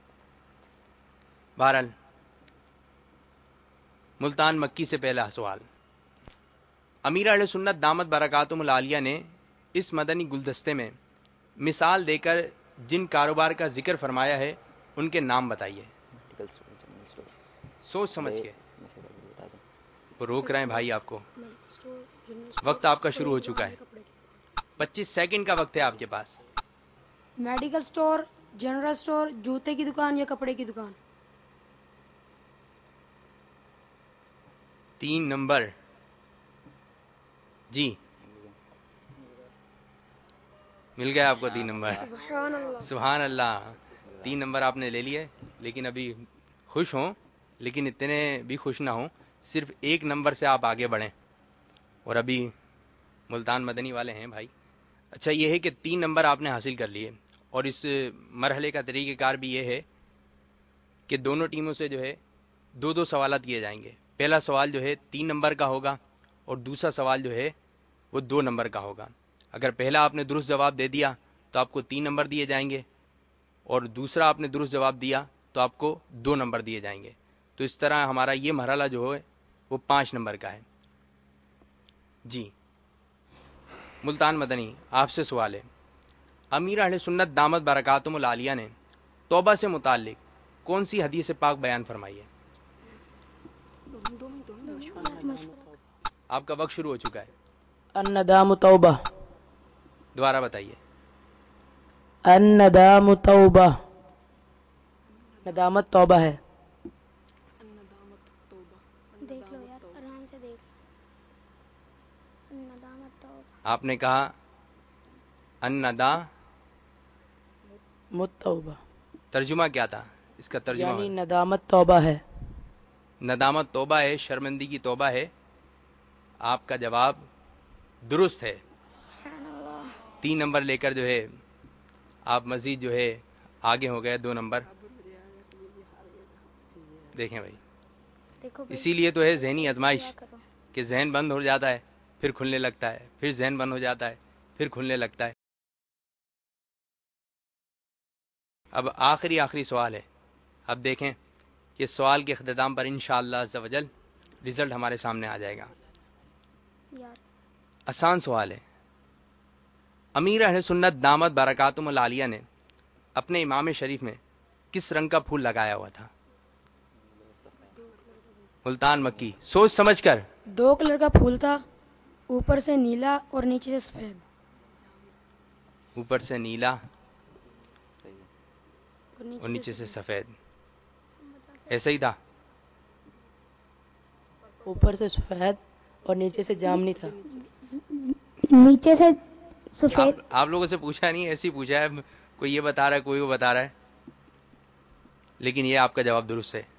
بہرحال ملتان مکی سے پہلا سوال، امیر اہل سنت دامت برکاتہم العالیہ نے اس مدنی گلدستے میں مثال دے کر جن کاروبار کا ذکر فرمایا ہے ان کے نام بتائیے، سوچ سمجھ کے۔ وہ روک رہے ہیں بھائی آپ کو، وقت آپ کا شروع ہو چکا ہے، 25 سیکنڈ کا وقت ہے آپ کے پاس۔ میڈیکل سٹور، جنرل سٹور، جوتے کی دکان یا کپڑے کی دکان؟ 3 نمبر جی مل گیا آپ کو 3 نمبر۔ سبحان اللہ، سبحان اللہ، 3 نمبر آپ نے لے لیے، لیکن ابھی خوش ہوں، لیکن اتنے بھی خوش نہ ہوں، صرف 1 نمبر سے آپ آگے بڑھیں، اور ابھی ملتان مدنی والے ہیں بھائی۔ اچھا یہ ہے کہ 3 نمبر آپ نے حاصل کر لیے، اور اس مرحلے کا طریقہ کار بھی یہ ہے کہ دونوں ٹیموں سے جو ہے 2 سوالات کیے جائیں گے۔ پہلا سوال جو ہے 3 نمبر کا ہوگا، اور دوسرا سوال جو ہے وہ 2 نمبر کا ہوگا۔ اگر پہلا آپ نے درست جواب دے دیا تو آپ کو 3 نمبر دیے جائیں گے، اور دوسرا آپ نے درست جواب دیا تو آپ کو 2 نمبر دیے جائیں گے۔ تو اس طرح ہمارا یہ مرحلہ جو ہے وہ 5 نمبر کا ہے۔ جی ملتان مدنی آپ سے سوال ہے، امیر اہل سنت دامت برکاتہم العالیہ نے توبہ سے متعلق کون سی حدیث پاک بیان فرمائی ہے؟ آپ کا وقت شروع ہو چکا ہے، الندام توبہ۔ دوبارہ بتائیے۔ الندام توبہ، ندامت توبہ ہے۔ دیکھ لو یار، آرام سے دیکھ لو۔ ندامت توبہ، آپ نے کہا الندا متوبہ، ترجمہ کیا تھا؟ اس کا ترجمہ یعنی ندامت توبہ ہے. ندامت توبہ ہے، شرمندگی توبہ ہے. آپ کا جواب درست ہے. 3 نمبر لے کر جو ہے آپ مزید جو ہے آگے ہو گئے 2 نمبر. دیکھیں بھائی، اسی لیے تو ہے ذہنی آزمائش کہ ذہن بند ہو جاتا ہے پھر کھلنے لگتا ہے، پھر ذہن بند ہو جاتا ہے پھر کھلنے لگتا ہے. اب آخری سوال ہے. اب دیکھیں کہ سوال کے اختتام پر انشاءاللہ عز و جل رزلٹ ہمارے سامنے آ جائے گا. آسان سوال ہے. امیر اہل سنت دامت برکاتہم العالیہ نے اپنے امام شریف میں کس رنگ کا پھول لگایا ہوا تھا؟ ملتان مکی. سوچ سمجھ کر. 2 کلر کا پھول تھا، اوپر سے نیلا اور نیچے سے سفید. اوپر سے نیلا اور نیچے سے سفید. ایسا ہی تھا. اوپر سے سفید اور نیچے سے جامنی تھا. نیچے سے سفید. آپ لوگوں سے پوچھا نہیں، ایسے ہی پوچھا ہے. کوئی یہ بتا رہا ہے، کوئی وہ بتا رہا ہے، لیکن یہ آپ کا جواب درست ہے.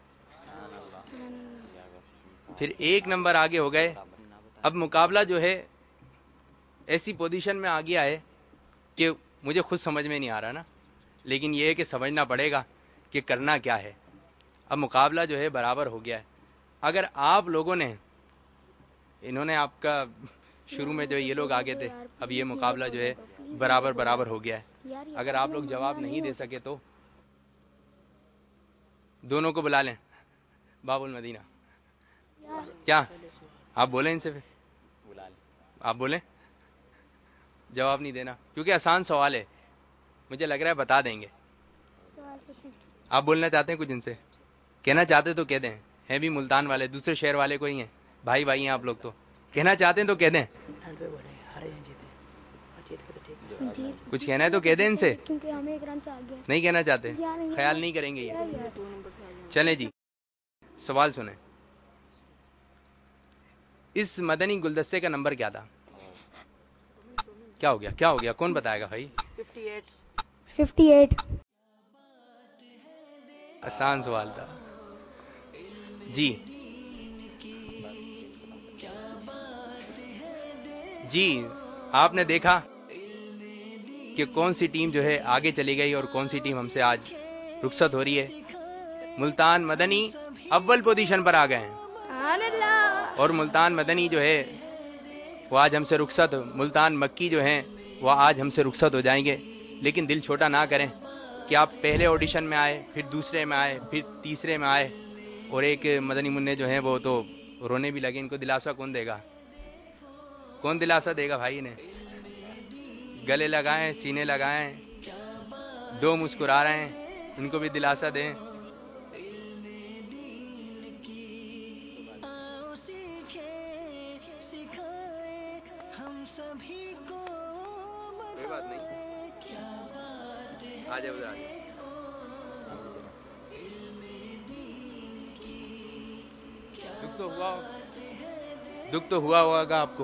پھر 1 نمبر آگے ہو گئے. اب مقابلہ جو ہے ایسی پوزیشن میں آ گیا ہے کہ مجھے خود سمجھ میں نہیں آ رہا نا، لیکن یہ ہے کہ سمجھنا پڑے گا کہ کرنا کیا ہے. اب مقابلہ جو ہے برابر ہو گیا ہے. اگر آپ لوگوں نے، انہوں نے آپ کا شروع میں جو یہ لوگ آگے تھے، اب یہ مقابلہ جو ہے برابر ہو گیا ہے. اگر آپ لوگ جواب نہیں دے سکے تو دونوں کو بلا لیں. باب المدینہ کیا آپ بولیں ان سے؟ پھر آپ بولیں. جواب نہیں دینا کیونکہ آسان سوال ہے، مجھے لگ رہا ہے بتا دیں گے. آپ بولنا چاہتے ہیں کچھ ان سے؟ کہنا چاہتے تو کہہ دیں. ہیں بھی ملتان والے، دوسرے شہر والے کوئی ہیں، بھائی ہیں آپ لوگ، تو کہنا چاہتے ہیں تو کہہ دیں. کچھ کہنا ہے تو کہہ دیں ان سے. کیونکہ ہمیں 1 رن سے آگے. نہیں کہنا چاہتے، خیال نہیں کریں گے یہ. چلیں جی، سوال سنیں. اس مدنی گلدستے کا نمبر کیا تھا؟ کیا ہو گیا کون بتائے گا بھائی؟ 58. آسان سوال تھا جی. آپ نے دیکھا کہ کون سی ٹیم جو ہے آگے چلی گئی اور کون سی ٹیم ہم سے آج رخصت ہو رہی ہے. ملتان مدنی اول پوزیشن پر آ گئے ہیں اور ملتان مدنی جو ہے وہ آج ہم سے رخصت. ملتان مکی جو ہیں وہ آج ہم سے رخصت ہو جائیں گے. لیکن دل چھوٹا نہ کریں کہ آپ پہلے آڈیشن میں آئے، پھر دوسرے میں آئے، پھر تیسرے میں آئے، اور ایک مدنی منع جو ہیں وہ تو رونے بھی لگے. ان کو دلاسا کون دے گا؟ کون دلاسا دے گا بھائی انہیں؟ گلے لگائیں، سینے لگائیں، 2 مسکرا رہے ہیں، ان کو بھی دلاسا دیں. کوئی بات نہیں، آ جاؤ ادھر آ جاؤ. دکھ تو ہوا ہوگا آپ کو.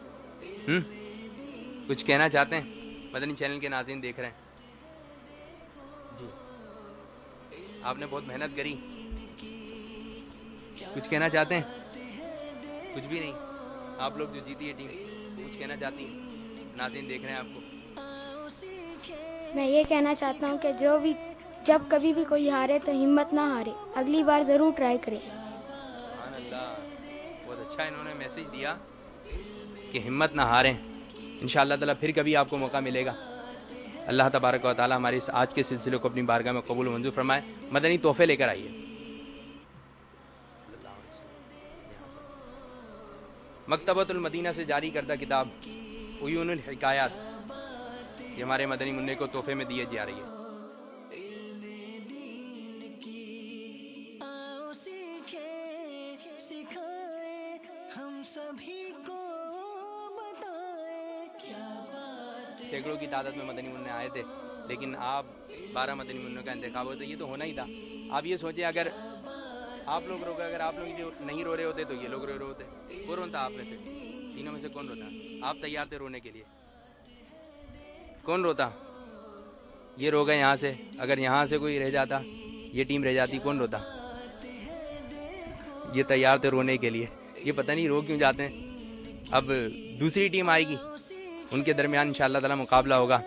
کچھ کہنا چاہتے ہیں؟ مدنی چینل کے ناظرین دیکھ رہے ہیں جی. آپ نے بہت محنت کری، کچھ کہنا چاہتے ہیں؟ کچھ بھی نہیں. آپ لوگ جو جیتی ہے ٹیم، کچھ کہنا چاہتی ہیں؟ ناظرین دیکھ رہے ہیں آپ کو. میں یہ کہنا چاہتا ہوں کہ جب کبھی بھی کوئی ہارے تو ہمت نہ ہارے، اگلی بار ضرور ٹرائی کرے. سبحان اللہ، بہت اچھا انہوں نے میسج دیا کہ ہمت نہ ہاریں. انشاءاللہ تعالیٰ پھر کبھی آپ کو موقع ملے گا. اللہ تبارک و تعالیٰ ہمارے اس آج کے سلسلے کو اپنی بارگاہ میں قبول و منظور فرمائے. مدنی تحفے لے کر آئیے. مکتبۃ المدینہ سے جاری کردہ کتاب عیون الحکایات یہ ہمارے مدنی منع کو تحفے میں دیے جا رہی ہے. سینکڑوں کی تعداد میں مدنی منع آئے تھے، لیکن آپ 12 مدنی منع کا انتخاب ہوتا یہ تو ہونا ہی تھا. آپ یہ سوچیں اگر آپ لوگ رو گئے، اگر آپ لوگ نہیں رو رہے ہوتے تو یہ لوگ رو رہے ہوتے. کون روتا آپ میں سے؟ تینوں میں سے کون روتا؟ آپ تیار تھے رونے کے لیے؟ کون روتا؟ یہ رو گئے یہاں سے. اگر یہاں سے کوئی رہ جاتا یہ ٹیم رہ جاتی کون روتا؟ یہ تیار تھے رونے کے لیے، یہ پتہ نہیں رو کیوں جاتے ہیں۔ اب دوسری ٹیم آئے گی، ان کے درمیان انشاءاللہ تعالی مقابلہ ہوگا۔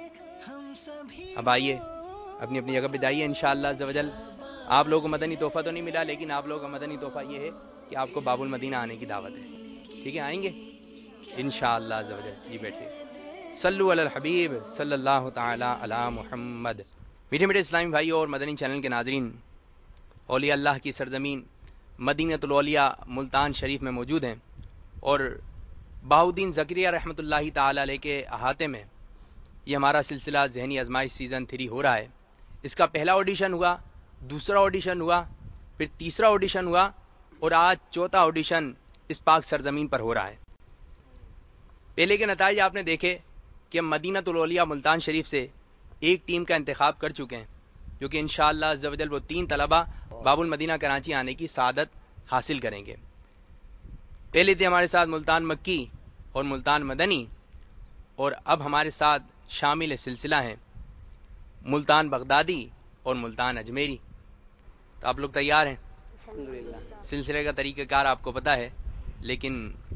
اب آئیے اپنی اپنی جگہ پہ جائیے انشاءاللہ عز و جل۔ آپ لوگوں کو مدنی تحفہ تو نہیں ملا، لیکن آپ لوگوں کا مدنی تحفہ یہ ہے کہ آپ کو باب المدینہ آنے کی دعوت ہے، ٹھیک ہے؟ آئیں گے انشاءاللہ عز و جل۔ جی بیٹھے، صلو علی الحبیب صلی اللہ تعالی علی محمد۔ میٹھے میٹھے اسلامی بھائیوں اور مدنی چینل کے ناظرین، اولیاء اللہ کی سرزمین مدینۃ الاولیاء ملتان شریف میں موجود ہیں، اور بہاؤالدین زکریا رحمۃ اللہ تعالی علیہ کے احاطے میں یہ ہمارا سلسلہ ذہنی آزمائش سیزن 3 ہو رہا ہے۔ اس کا پہلا آڈیشن ہوا، دوسرا آڈیشن ہوا، پھر تیسرا آڈیشن ہوا، اور آج چوتھا آڈیشن اس پاک سرزمین پر ہو رہا ہے۔ پہلے کے نتائج آپ نے دیکھے کہ ہم مدینۃ الاولیاء ملتان شریف سے ایک ٹیم کا انتخاب کر چکے ہیں، جو کہ انشاءاللہ عز و جل وہ 3 طلبہ باب المدینہ کراچی آنے کی سعادت حاصل کریں گے۔ پہلے تھے ہمارے ساتھ ملتان مکی اور ملتان مدنی، اور اب ہمارے ساتھ شامل سلسلہ ہیں ملتان بغدادی اور ملتان اجمیری۔ تو آپ لوگ تیار ہیں؟ سلسلے کا طریقہ کار آپ کو پتہ ہے، لیکن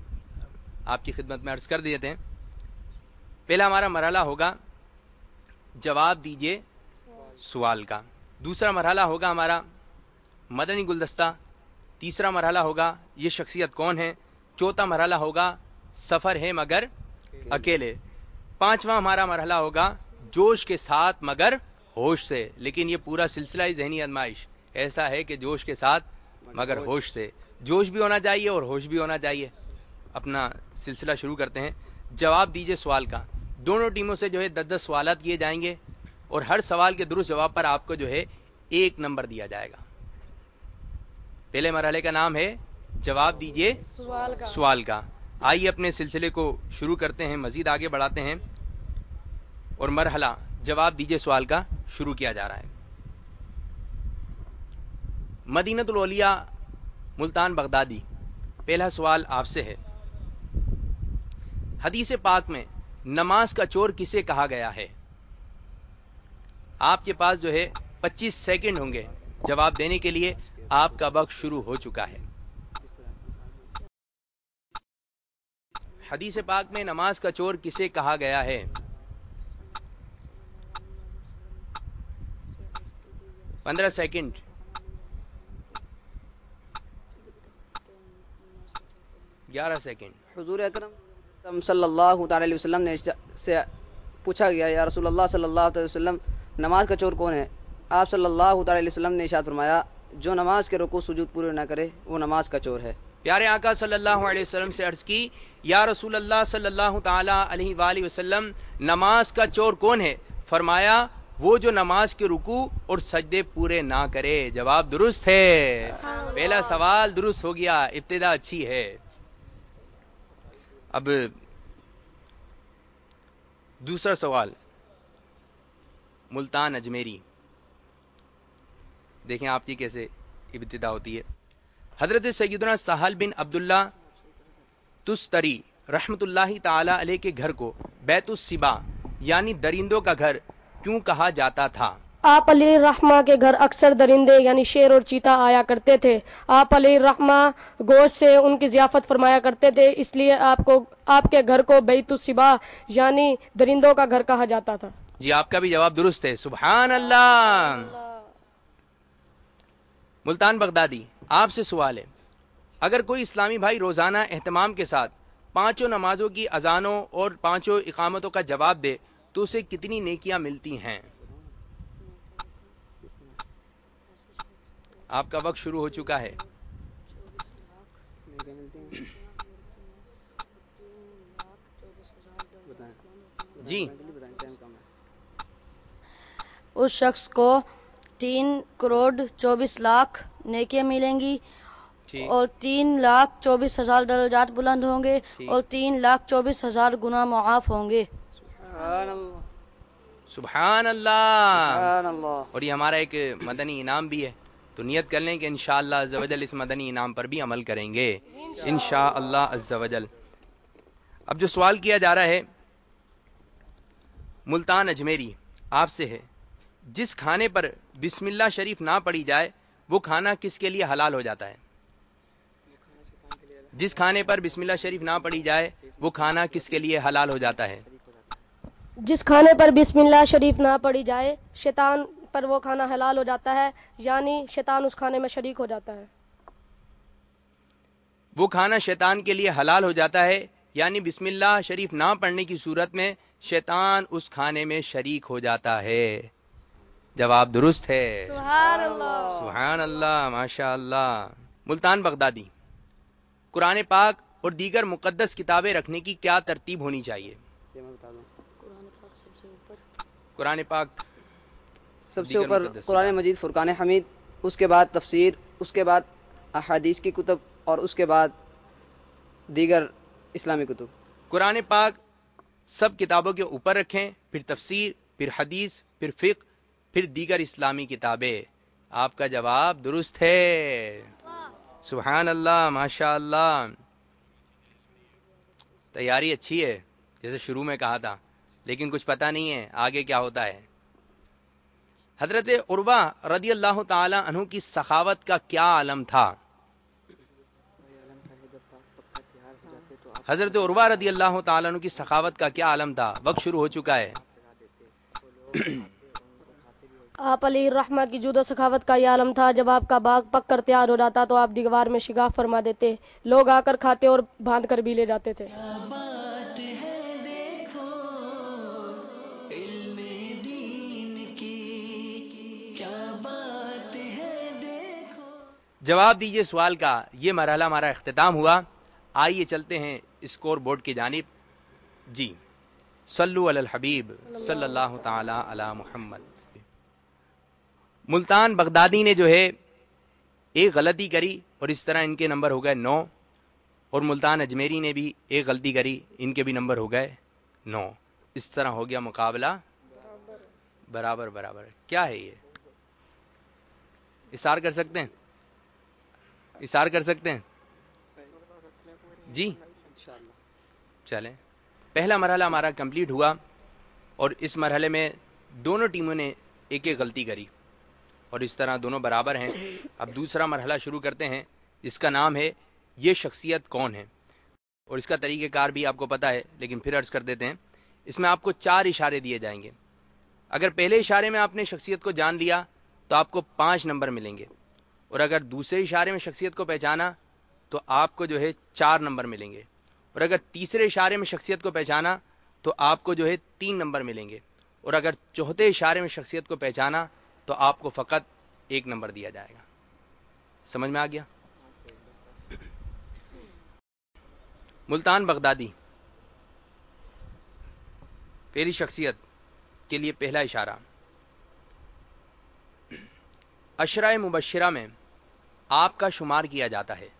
آپ کی خدمت میں عرض کر دیتے ہیں۔ پہلا ہمارا مرحلہ ہوگا جواب دیجئے سوال کا، دوسرا مرحلہ ہوگا ہمارا مدنی گلدستہ، تیسرا مرحلہ ہوگا یہ شخصیت کون ہے، چوتھا مرحلہ ہوگا سفر ہے مگر اکیلے، پانچواں ہمارا مرحلہ ہوگا جوش کے ساتھ مگر ہوش سے۔ لیکن یہ پورا سلسلہ ہی ذہنی آزمائش ایسا ہے کہ جوش کے ساتھ مگر ہوش سے، جوش بھی ہونا چاہیے اور ہوش بھی ہونا چاہیے۔ اپنا سلسلہ شروع کرتے ہیں۔ جواب دیجئے سوال کا، دونوں ٹیموں سے جو ہے 10 سوالات کیے جائیں گے، اور ہر سوال کے درست جواب پر آپ کو جو ہے 1 نمبر دیا جائے گا۔ پہلے مرحلے کا نام ہے جواب دیجئے سوال کا۔ آئیے اپنے سلسلے کو شروع کرتے ہیں، مزید آگے بڑھاتے ہیں، اور مرحلہ جواب دیجئے سوال کا شروع کیا جا رہا ہے۔ مدینۃ الاولیاء ملتان بغدادی، پہلا سوال آپ سے ہے۔ حدیث پاک میں نماز کا چور کسے کہا گیا ہے؟ آپ کے پاس جو ہے 25 سیکنڈ ہوں گے جواب دینے کے لیے، آپ کا وقت شروع ہو چکا ہے۔ حدیث پاک میں نماز کا چور کسے کہا گیا ہے؟ 15 سیکنڈ۔ سیکنڈ۔ حضور اکرم صلی اللہ تعالی علیہ وسلم نے سے پوچھا گیا، یا رسول اللہ صلی اللہ علیہ وسلم نماز کا چور کون ہے؟ آپ صلی اللہ تعالی علیہ وسلم نے ارشاد فرمایا، جو نماز کے رکوع سجود پورے نہ کرے وہ نماز کا چور ہے۔ پیارے آقا صلی اللہ علیہ وسلم سے عرض کی، یا رسول اللہ صلی اللہ تعالی علیہ وآلہ وسلم نماز کا چور کون ہے؟ فرمایا، وہ جو نماز کے رکوع اور سجدے پورے نہ کرے۔ جواب درست ہے، پہلا سوال درست ہو گیا، ابتدا اچھی ہے۔ اب دوسرا سوال ملتان اجمیری، دیکھیں آپ کی کیسے ابتدا ہوتی ہے۔ حضرت سیدنا سہل بن عبداللہ تستری رحمت اللہ تعالی علیہ کے گھر کو بیت السبا یعنی درندوں کا گھر کیوں کہا جاتا تھا؟ آپ علیہ الرحمہ کے گھر اکثر درندے یعنی شیر اور چیتا آیا کرتے تھے۔ آپ علیہ الرحمہ گوشت سے ان کی ضیافت فرمایا کرتے تھے، اس لیے آپ کے گھر کو بیت السبا یعنی درندوں کا گھر کہا جاتا تھا۔ جی آپ کا بھی جواب درست ہے، سبحان اللہ۔ ملتان بغدادی، آپ سے سوال ہے، اگر کوئی اسلامی بھائی روزانہ اہتمام کے ساتھ 5 نمازوں کی اذانوں اور 5 اقامتوں کا جواب دے تو اسے کتنی نیکیاں ملتی ہیں؟ آپ کا وقت شروع ہو چکا ہے۔ جی اس شخص کو 3 کروڑ 24 لاکھ نیکیاں ملیں گی، اور 3,24,000 درجات بلند ہوں گے، اور 3,24,000 گناہ معاف ہوں گے۔ سبحان اللہ۔ اور یہ ہمارا ایک مدنی انعام بھی ہے، تو نیت کر لیں کہ انشاءاللہ عز و جل اس مدنی انعام پر بھی عمل کریں گے انشاءاللہ عز و جل۔ اب جو سوال کیا جا رہا ہے ملتان اجمیری، آپ سے ہے، جس کھانے پر بسم اللہ شریف نہ پڑھی جائے وہ کھانا کس کے لیے حلال ہو جاتا ہے؟ جس کھانے پر بسم اللہ شریف نہ پڑھی جائے وہ کھانا کس کے لیے حلال ہو جاتا ہے؟ جس کھانے پر بسم اللہ شریف نہ پڑھی جائے شیطان پر وہ کھانا حلال ہو جاتا ہے، یعنی شیطان اس کھانے میں شریک ہو جاتا ہے۔ وہ کھانا شیطان کے لیے حلال ہو جاتا ہے، یعنی بسم اللہ شریف نہ پڑھنے کی صورت میں شیطان اس کھانے میں شریک ہو جاتا ہے۔ جواب درست ہے۔ سبحان اللہ، سبحان اللہ، ماشاء اللہ۔ ملتان بغدادی، قرآن پاک اور دیگر مقدس کتابیں رکھنے کی کیا ترتیب ہونی چاہیے؟ قرآن پاک سب سے اوپر قرآن مجید، فرقان حمید، اس کے بعد تفسیر، اس کے بعد احادیث کی کتب، اور اس کے بعد دیگر اسلامی کتب۔ قرآن پاک سب کتابوں کے اوپر رکھیں، پھر تفسیر، پھر حدیث، پھر فقہ، پھر دیگر اسلامی کتابیں۔ آپ کا جواب درست ہے۔ سبحان اللہ، ماشاء اللہ۔ تیاری اچھی ہے، جیسے شروع میں کہا تھا، لیکن کچھ پتہ نہیں ہے آگے کیا ہوتا ہے۔ حضرت عروہ رضی اللہ تعالی عنہ کی سخاوت کا کیا عالم تھا؟ حضرت عروہ رضی اللہ تعالی عنہ کی سخاوت کا کیا عالم تھا؟ وقت شروع ہو چکا ہے۔ آپ علیہ الرحمہ کی جود و سخاوت کا یہ عالم تھا، جب آپ کا باغ پک کر تیار ہو جاتا تو آپ دیوار میں شگاف فرما دیتے، لوگ آ کر کھاتے اور باندھ کر بھی لے جاتے تھے۔ جواب دیجئے سوال کا۔ یہ مرحلہ ہمارا اختتام ہوا۔ آئیے چلتے ہیں اسکور بورڈ کی جانب۔ جی، صلو علی الحبیب صلی اللہ تعالی علی محمد۔ ملتان بغدادی نے جو ہے ایک غلطی کری اور اس طرح ان کے نمبر ہو گئے 9، اور ملتان اجمیری نے بھی ایک غلطی کری، ان کے بھی نمبر ہو گئے 9۔ اس طرح ہو گیا مقابلہ برابر برابر۔ کیا ہے یہ؟ اثار کر سکتے ہیں؟ اثار کر سکتے ہیں؟ جی چلیں، پہلا مرحلہ ہمارا کمپلیٹ ہوا، اور اس مرحلے میں دونوں ٹیموں نے ایک ایک غلطی کری، اور اس طرح دونوں برابر ہیں۔ اب دوسرا مرحلہ شروع کرتے ہیں، جس کا نام ہے یہ شخصیت کون ہے، اور اس کا طریقہ کار بھی آپ کو پتا ہے، لیکن پھر عرض کر دیتے ہیں۔ اس میں آپ کو 4 اشارے دیے جائیں گے۔ اگر پہلے اشارے میں آپ نے شخصیت کو جان لیا تو آپ کو 5 نمبر ملیں گے، اور اگر دوسرے اشارے میں شخصیت کو پہچانا تو آپ کو جو ہے 4 نمبر ملیں گے، اور اگر تیسرے اشارے میں شخصیت کو پہچانا تو آپ کو جو ہے 3 نمبر ملیں گے، اور اگر چوتھے اشارے میں شخصیت کو پہچانا تو آپ کو فقط 1 نمبر دیا جائے گا۔ سمجھ میں آ گیا؟ ملتان بغدادی، پہلی شخصیت کے لیے پہلا اشارہ، عشرہ مبشرہ میں آپ کا شمار کیا جاتا ہے۔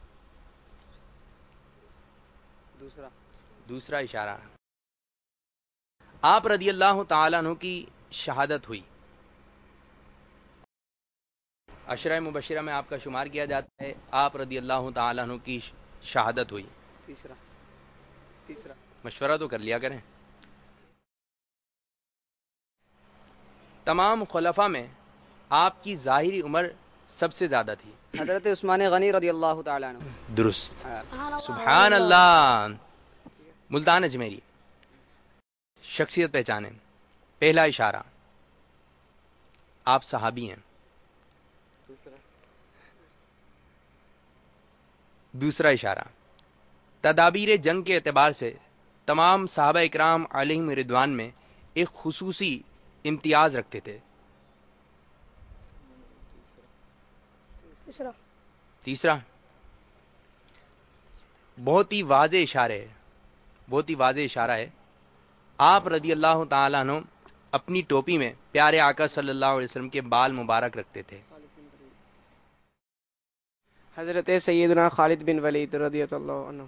دوسرا اشارہ، آپ رضی اللہ تعالیٰ عنہ کی شہادت ہوئی۔ عشرہ مبشرہ میں آپ کا شمار کیا جاتا ہے، آپ رضی اللہ تعالیٰ عنہ کی شہادت ہوئی۔ تیسرا مشورہ تو کر لیا کریں۔ تمام خلفاء میں آپ کی ظاہری عمر سب سے زیادہ تھی۔ حضرت عثمان غنی رضی اللہ تعالیٰ عنہ۔ درست، سبحان اللہ۔ ملتان اجمیری، شخصیت پہچانے، پہلا اشارہ، آپ صحابی ہیں۔ دوسرا اشارہ، تدابیر جنگ کے اعتبار سے تمام صحابہ اکرام علیہم رضوان میں ایک خصوصی امتیاز رکھتے تھے۔ تیسرا، بہت ہی واضح اشارہ ہے، بہت ہی واضح اشارہ ہے، آپ رضی اللہ تعالیٰ عنہ اپنی ٹوپی میں پیارے آقا صلی اللہ علیہ وسلم کے بال مبارک رکھتے تھے۔ حضرت سیدنا خالد بن ولید رضی اللہ عنہ۔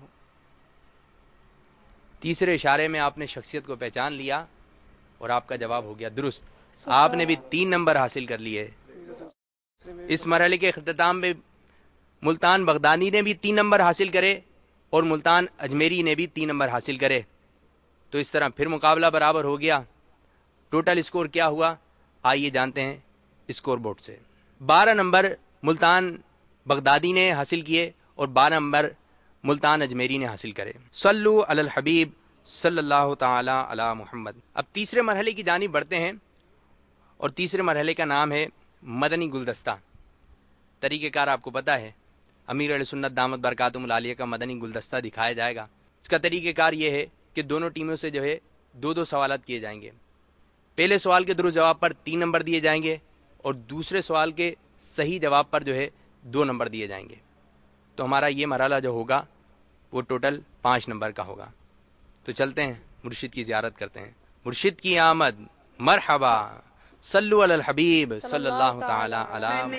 تیسرے اشارے میں آپ نے شخصیت کو پہچان لیا اور آپ کا جواب ہو گیا درست۔ آپ نے بھی 3 نمبر حاصل کر لیے۔ اس مرحلے کے اختتام میں ملتان بغدادی نے بھی 3 نمبر حاصل کرے اور ملتان اجمیری نے بھی 3 نمبر حاصل کرے، تو اس طرح پھر مقابلہ برابر ہو گیا۔ ٹوٹل اسکور کیا ہوا؟ آئیے جانتے ہیں اسکور بورڈ سے۔ 12 نمبر ملتان بغدادی نے حاصل کیے اور 12 نمبر ملتان اجمیری نے حاصل کرے۔ صلو علی الحبیب صلی اللہ تعالی علی محمد۔ اب تیسرے مرحلے کی جانب بڑھتے ہیں اور تیسرے مرحلے کا نام ہے مدنی گلدستہ۔ طریقہ کار آپ کو پتا ہے، امیر علیہ سنت دامت برکاتہم العالیہ کا مدنی گلدستہ دکھایا جائے گا۔ اس کا طریقہ کار یہ ہے کہ دونوں ٹیموں سے جو ہے 2 سوالات کیے جائیں گے۔ پہلے سوال کے درست جواب پر 3 نمبر دیے جائیں گے اور دوسرے سوال کے صحیح جواب پر جو ہے 2 نمبر دیے جائیں گے۔ تو ہمارا یہ مرحلہ جو ہوگا وہ ٹوٹل 5 نمبر کا ہوگا۔ تو چلتے ہیں مرشد کی زیارت کرتے ہیں۔ مرشد کی آمد، مرحبا، صلو علی الحبیب صلی اللہ تعالی علی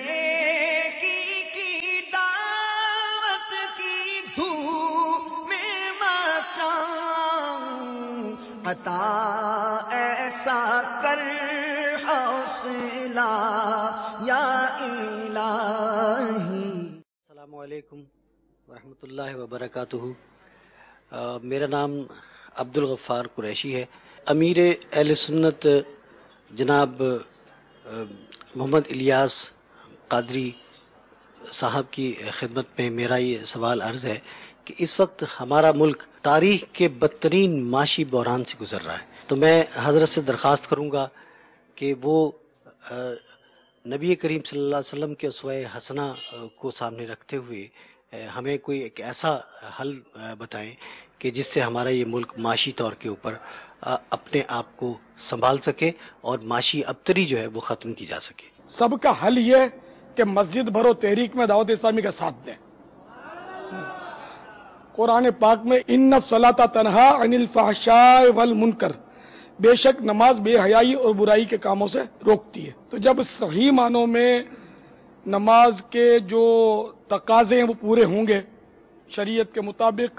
عطا ایسا کر حوصلہ یا الہی۔ السلام علیکم ورحمۃ اللہ وبرکاتہ۔ میرا نام عبد الغفار قریشی ہے۔ امیر اہل سنت جناب محمد الیاس قادری صاحب کی خدمت میں میرا یہ سوال عرض ہے کہ اس وقت ہمارا ملک تاریخ کے بدترین معاشی بحران سے گزر رہا ہے، تو میں حضرت سے درخواست کروں گا کہ وہ نبی کریم صلی اللہ علیہ وسلم کے اسوہ حسنہ کو سامنے رکھتے ہوئے ہمیں کوئی ایک ایسا حل بتائیں کہ جس سے ہمارا یہ ملک معاشی طور کے اوپر اپنے آپ کو سنبھال سکے اور معاشی ابتری جو ہے وہ ختم کی جا سکے۔ سب کا حل یہ کہ مسجد بھرو تحریک میں دعوت اسلامی کا ساتھ دیں۔ قرآن پاک میں ان الصلاۃ تنہا عن الفحشاء والمنکر، بے شک نماز بے حیائی اور برائی کے کاموں سے روکتی ہے۔ تو جب صحیح معنوں میں نماز کے جو تقاضے ہیں وہ پورے ہوں گے، شریعت کے مطابق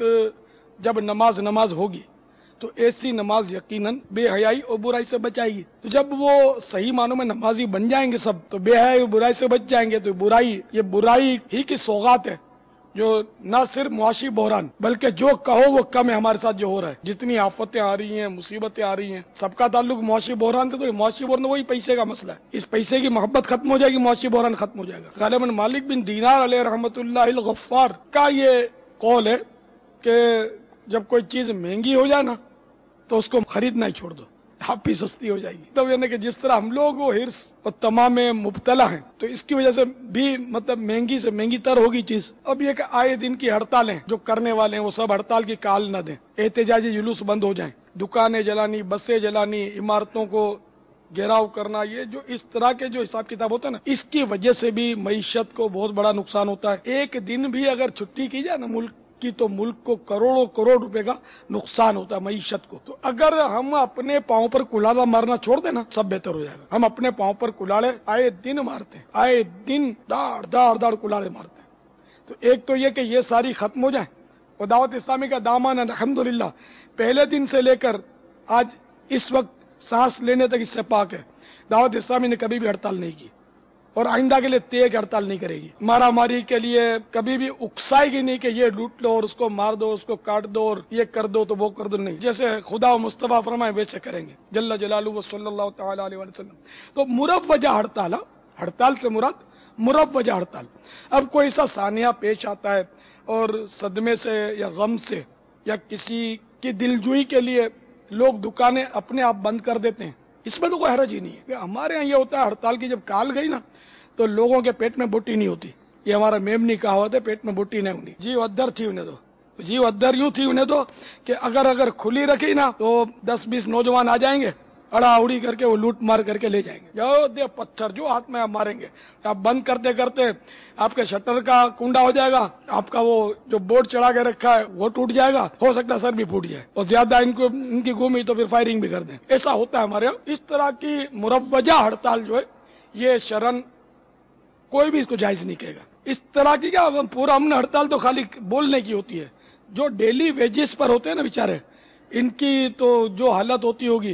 جب نماز ہوگی تو ایسی نماز یقیناً بے حیائی اور برائی سے بچائے گی۔ تو جب وہ صحیح معنوں میں نمازی بن جائیں گے سب، تو بے حیائی اور برائی سے بچ جائیں گے۔ تو یہ برائی ہی کی سوغات ہے، جو نہ صرف معاشی بحران بلکہ جو کہو وہ کم ہے ہمارے ساتھ جو ہو رہا ہے۔ جتنی آفتیں آ رہی ہیں، مصیبتیں آ رہی ہیں، سب کا تعلق معاشی بحران سے، تو معاشی بحران وہی پیسے کا مسئلہ ہے۔ اس پیسے کی محبت ختم ہو جائے گی، معاشی بحران ختم ہو جائے گا۔ غالباً مالک بن دینار علیہ رحمۃ اللہ الغفار کا یہ قول ہے کہ جب کوئی چیز مہنگی ہو جائے نا تو اس کو خریدنا ہی چھوڑ دو، آپ ہی سستی ہو جائے گی۔ تو یعنی کہ جس طرح ہم لوگ وہ ہرس اور تمام میں مبتلا ہیں، تو اس کی وجہ سے بھی مطلب مہنگی سے مہنگی تر ہوگی چیز۔ اب یہ کہ آئے دن کی ہڑتالیں جو کرنے والے ہیں وہ سب ہڑتال کی کال نہ دیں، احتجاجی جلوس بند ہو جائیں، دکانیں جلانی، بسیں جلانی، عمارتوں کو گھیراؤ کرنا، یہ جو اس طرح کے جو حساب کتاب ہوتا ہے نا، اس کی وجہ سے بھی معیشت کو بہت بڑا نقصان ہوتا ہے۔ ایک دن بھی اگر چھٹی کی جائے نا ملک کی تو ملک کو کروڑوں کروڑ روپے کا نقصان ہوتا ہے معیشت کو۔ تو اگر ہم اپنے پاؤں پر کلاڑا مارنا چھوڑ دیں نا، سب بہتر ہو جائے گا۔ ہم اپنے پاؤں پر کلاڑے آئے دن مارتے ہیں، آئے دن داڑ داڑ داڑ کلاڑے مارتے ہیں۔ تو ایک تو یہ کہ یہ ساری ختم ہو جائے، اور دعوت اسلامی کا دامن الحمدللہ پہلے دن سے لے کر آج اس وقت سانس لینے تک اس سے پاک ہے۔ دعوت اسلامی نے کبھی بھی ہڑتال نہیں کی اور آئندہ کے لیے تیگ ہڑتال نہیں کرے گی۔ مارا ماری کے لیے کبھی بھی اکسائے گی نہیں کہ یہ لوٹ لو اور اس کو مار دو، اس کو کاٹ دو اور یہ کر دو تو وہ کر دو، نہیں۔ جیسے خدا و مصطفیٰ فرمائے ویسے کریں گے، جل جلالہ صلی اللہ تعالی علیہ وسلم۔ تو مروجہ ہڑتال، ہڑتال سے مراد مروجہ ہڑتال۔ اب کوئی ایسا سانحہ پیش آتا ہے اور صدمے سے یا غم سے یا کسی کی دلجوئی کے لیے لوگ دکانیں اپنے آپ بند کر دیتے ہیں، اس میں تو کوئی حرج ہی نہیں ہے۔ ہمارے یہاں یہ ہوتا ہے ہڑتال کی جب کال گئی نا تو لوگوں کے پیٹ میں بوٹی نہیں ہوتی، یہ ہمارا میمنی کہاوت ہے، پیٹ میں بوٹی نہیں ہونی، جی ادھر تھی انہیں تو، جی ادھر یوں تھی انہیں تو کہ اگر کھلی رکھی نا تو 10-20 نوجوان آ جائیں گے، اڑا اڑی کر کے وہ لوٹ مار کر کے لے جائیں گے، جو دے پتھر جو ہاتھ میں آپ ماریں گے۔ آپ بند کرتے کرتے آپ کے شٹر کا کنڈا ہو جائے گا، آپ کا وہ جو بورڈ چڑھا کے رکھا ہے وہ ٹوٹ جائے گا، ہو سکتا ہے سر بھی پھوٹ جائے، اور زیادہ ان کی گھومی تو پھر فائرنگ بھی کر دیں۔ ایسا ہوتا ہے ہمارے یہاں۔ اس طرح کی مروجہ ہڑتال جو ہے یہ شرعن کوئی بھی اس کو جائز نہیں کہے گا۔ اس طرح کی کیا پورا امن ہڑتال تو خالی بولنے کی ہوتی ہے۔ جو ڈیلی ویجز پر ہوتے ہیں نا بیچارے، ان کی تو جو حالت ہوتی ہوگی،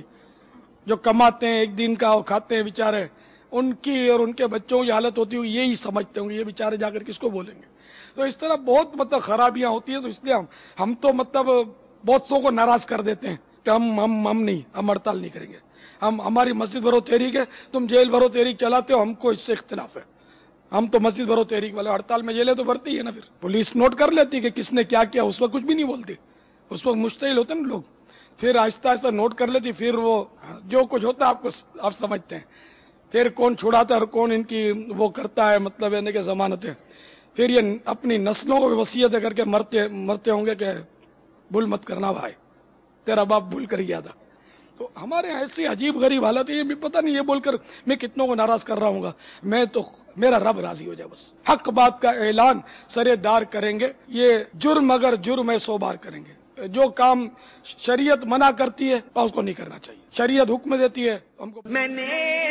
جو کماتے ہیں ایک دن کا وہ کھاتے ہیں بیچارے، ان کی اور ان کے بچوں کی حالت ہوتی ہوگی، یہی سمجھتے ہوں گے یہ بیچارے جا کر کس کو بولیں گے۔ تو اس طرح بہت مطلب خرابیاں ہوتی ہیں۔ تو اس لیے ہم تو مطلب بہت سو کو ناراض کر دیتے ہیں کہ ہم نہیں، ہم ہڑتال نہیں کریں گے۔ हम हमारी मस्जिद भरो तहरीक है, तुम जेल भरो तहरीक चलाते हो, हमको इससे इख्तिलाफ है। हम तो मस्जिद भरो तहरीक वाले, हड़ताल में जेलें तो भरती है ना, फिर पुलिस नोट कर लेती कि किसने क्या किया, उस वक्त कुछ भी नहीं बोलती, उस वक्त मुश्तिल होते ना लोग, फिर आहिस्ता आहिस्ता नोट कर लेती, फिर वो जो कुछ होता है आप समझते हैं, फिर कौन छुड़ाता है और कौन इनकी वो करता है, मतलब यानी कि जमानत है। फिर ये अपनी नस्लों को वसीयत करके मरते होंगे कि भूल मत करना भाई, तेरा बाप भूल कर गया था। तो हमारे यहाँ ऐसी अजीब गरीब हालत है, ये भी पता नहीं ये बोलकर मैं कितनों को नाराज कर रहा हूँ, मैं तो मेरा रब राजी हो जाए बस। हक बात का ऐलान सरेदार करेंगे, ये जुर्म अगर जुर्म है 100 बार करेंगे। जो काम शरीयत मना करती है उसको नहीं करना चाहिए, शरीयत हुक्म देती है हमको। मैंने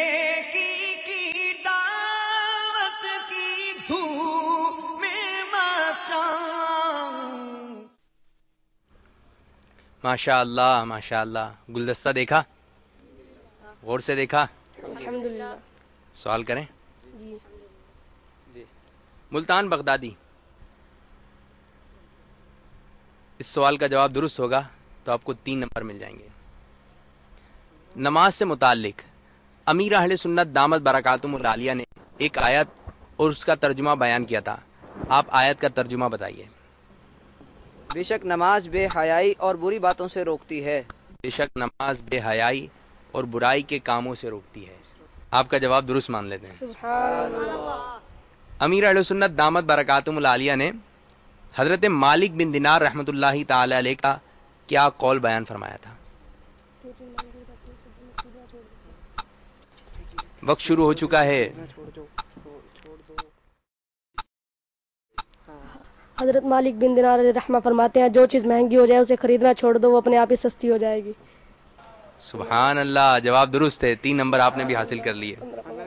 की दावत की धूम में माशाअल्लाह माशाअल्लाह। गुलदस्ता देखा, गौर से देखा? अल्हम्दुलिल्लाह। सवाल करें जी। मुल्तान बगदादी, इस सवाल का जवाब दुरुस्त होगा तो आपको 3 नंबर मिल जाएंगे। नमाज से मुताल्लिक अमीर अहले सुन्नत दामत बरकातुहुल आलिया ने एक आयत और उसका तर्जुमा बयान किया था, आप आयत का तर्जुमा बताइए। बेशक नमाज बेहयाई और बुरी बातों से रोकती है। बेशक नमाज बेहयाई और बुराई के कामों से रोकती है। आपका जवाब दुरुस्त मान लेते हैं। सुभान अल्लाह। अमीर अहले सुन्नत दामत बरकातुहुल आलिया ने हजरत मालिक बिन दिनार रहमतुल्लाहि ताला अलैह का क्या कौल बयान फरमाया था? वक्त शुरू हो चुका है। हजरत मालिक बिन दिनार रहमा फरमाते हैं, जो चीज महंगी हो जाए उसे खरीदना छोड़ दो, वो अपने आप ही सस्ती हो जाएगी। सुभान अल्लाह, जवाब दुरुस्त है। 3 नंबर आपने भी हासिल कर लिए।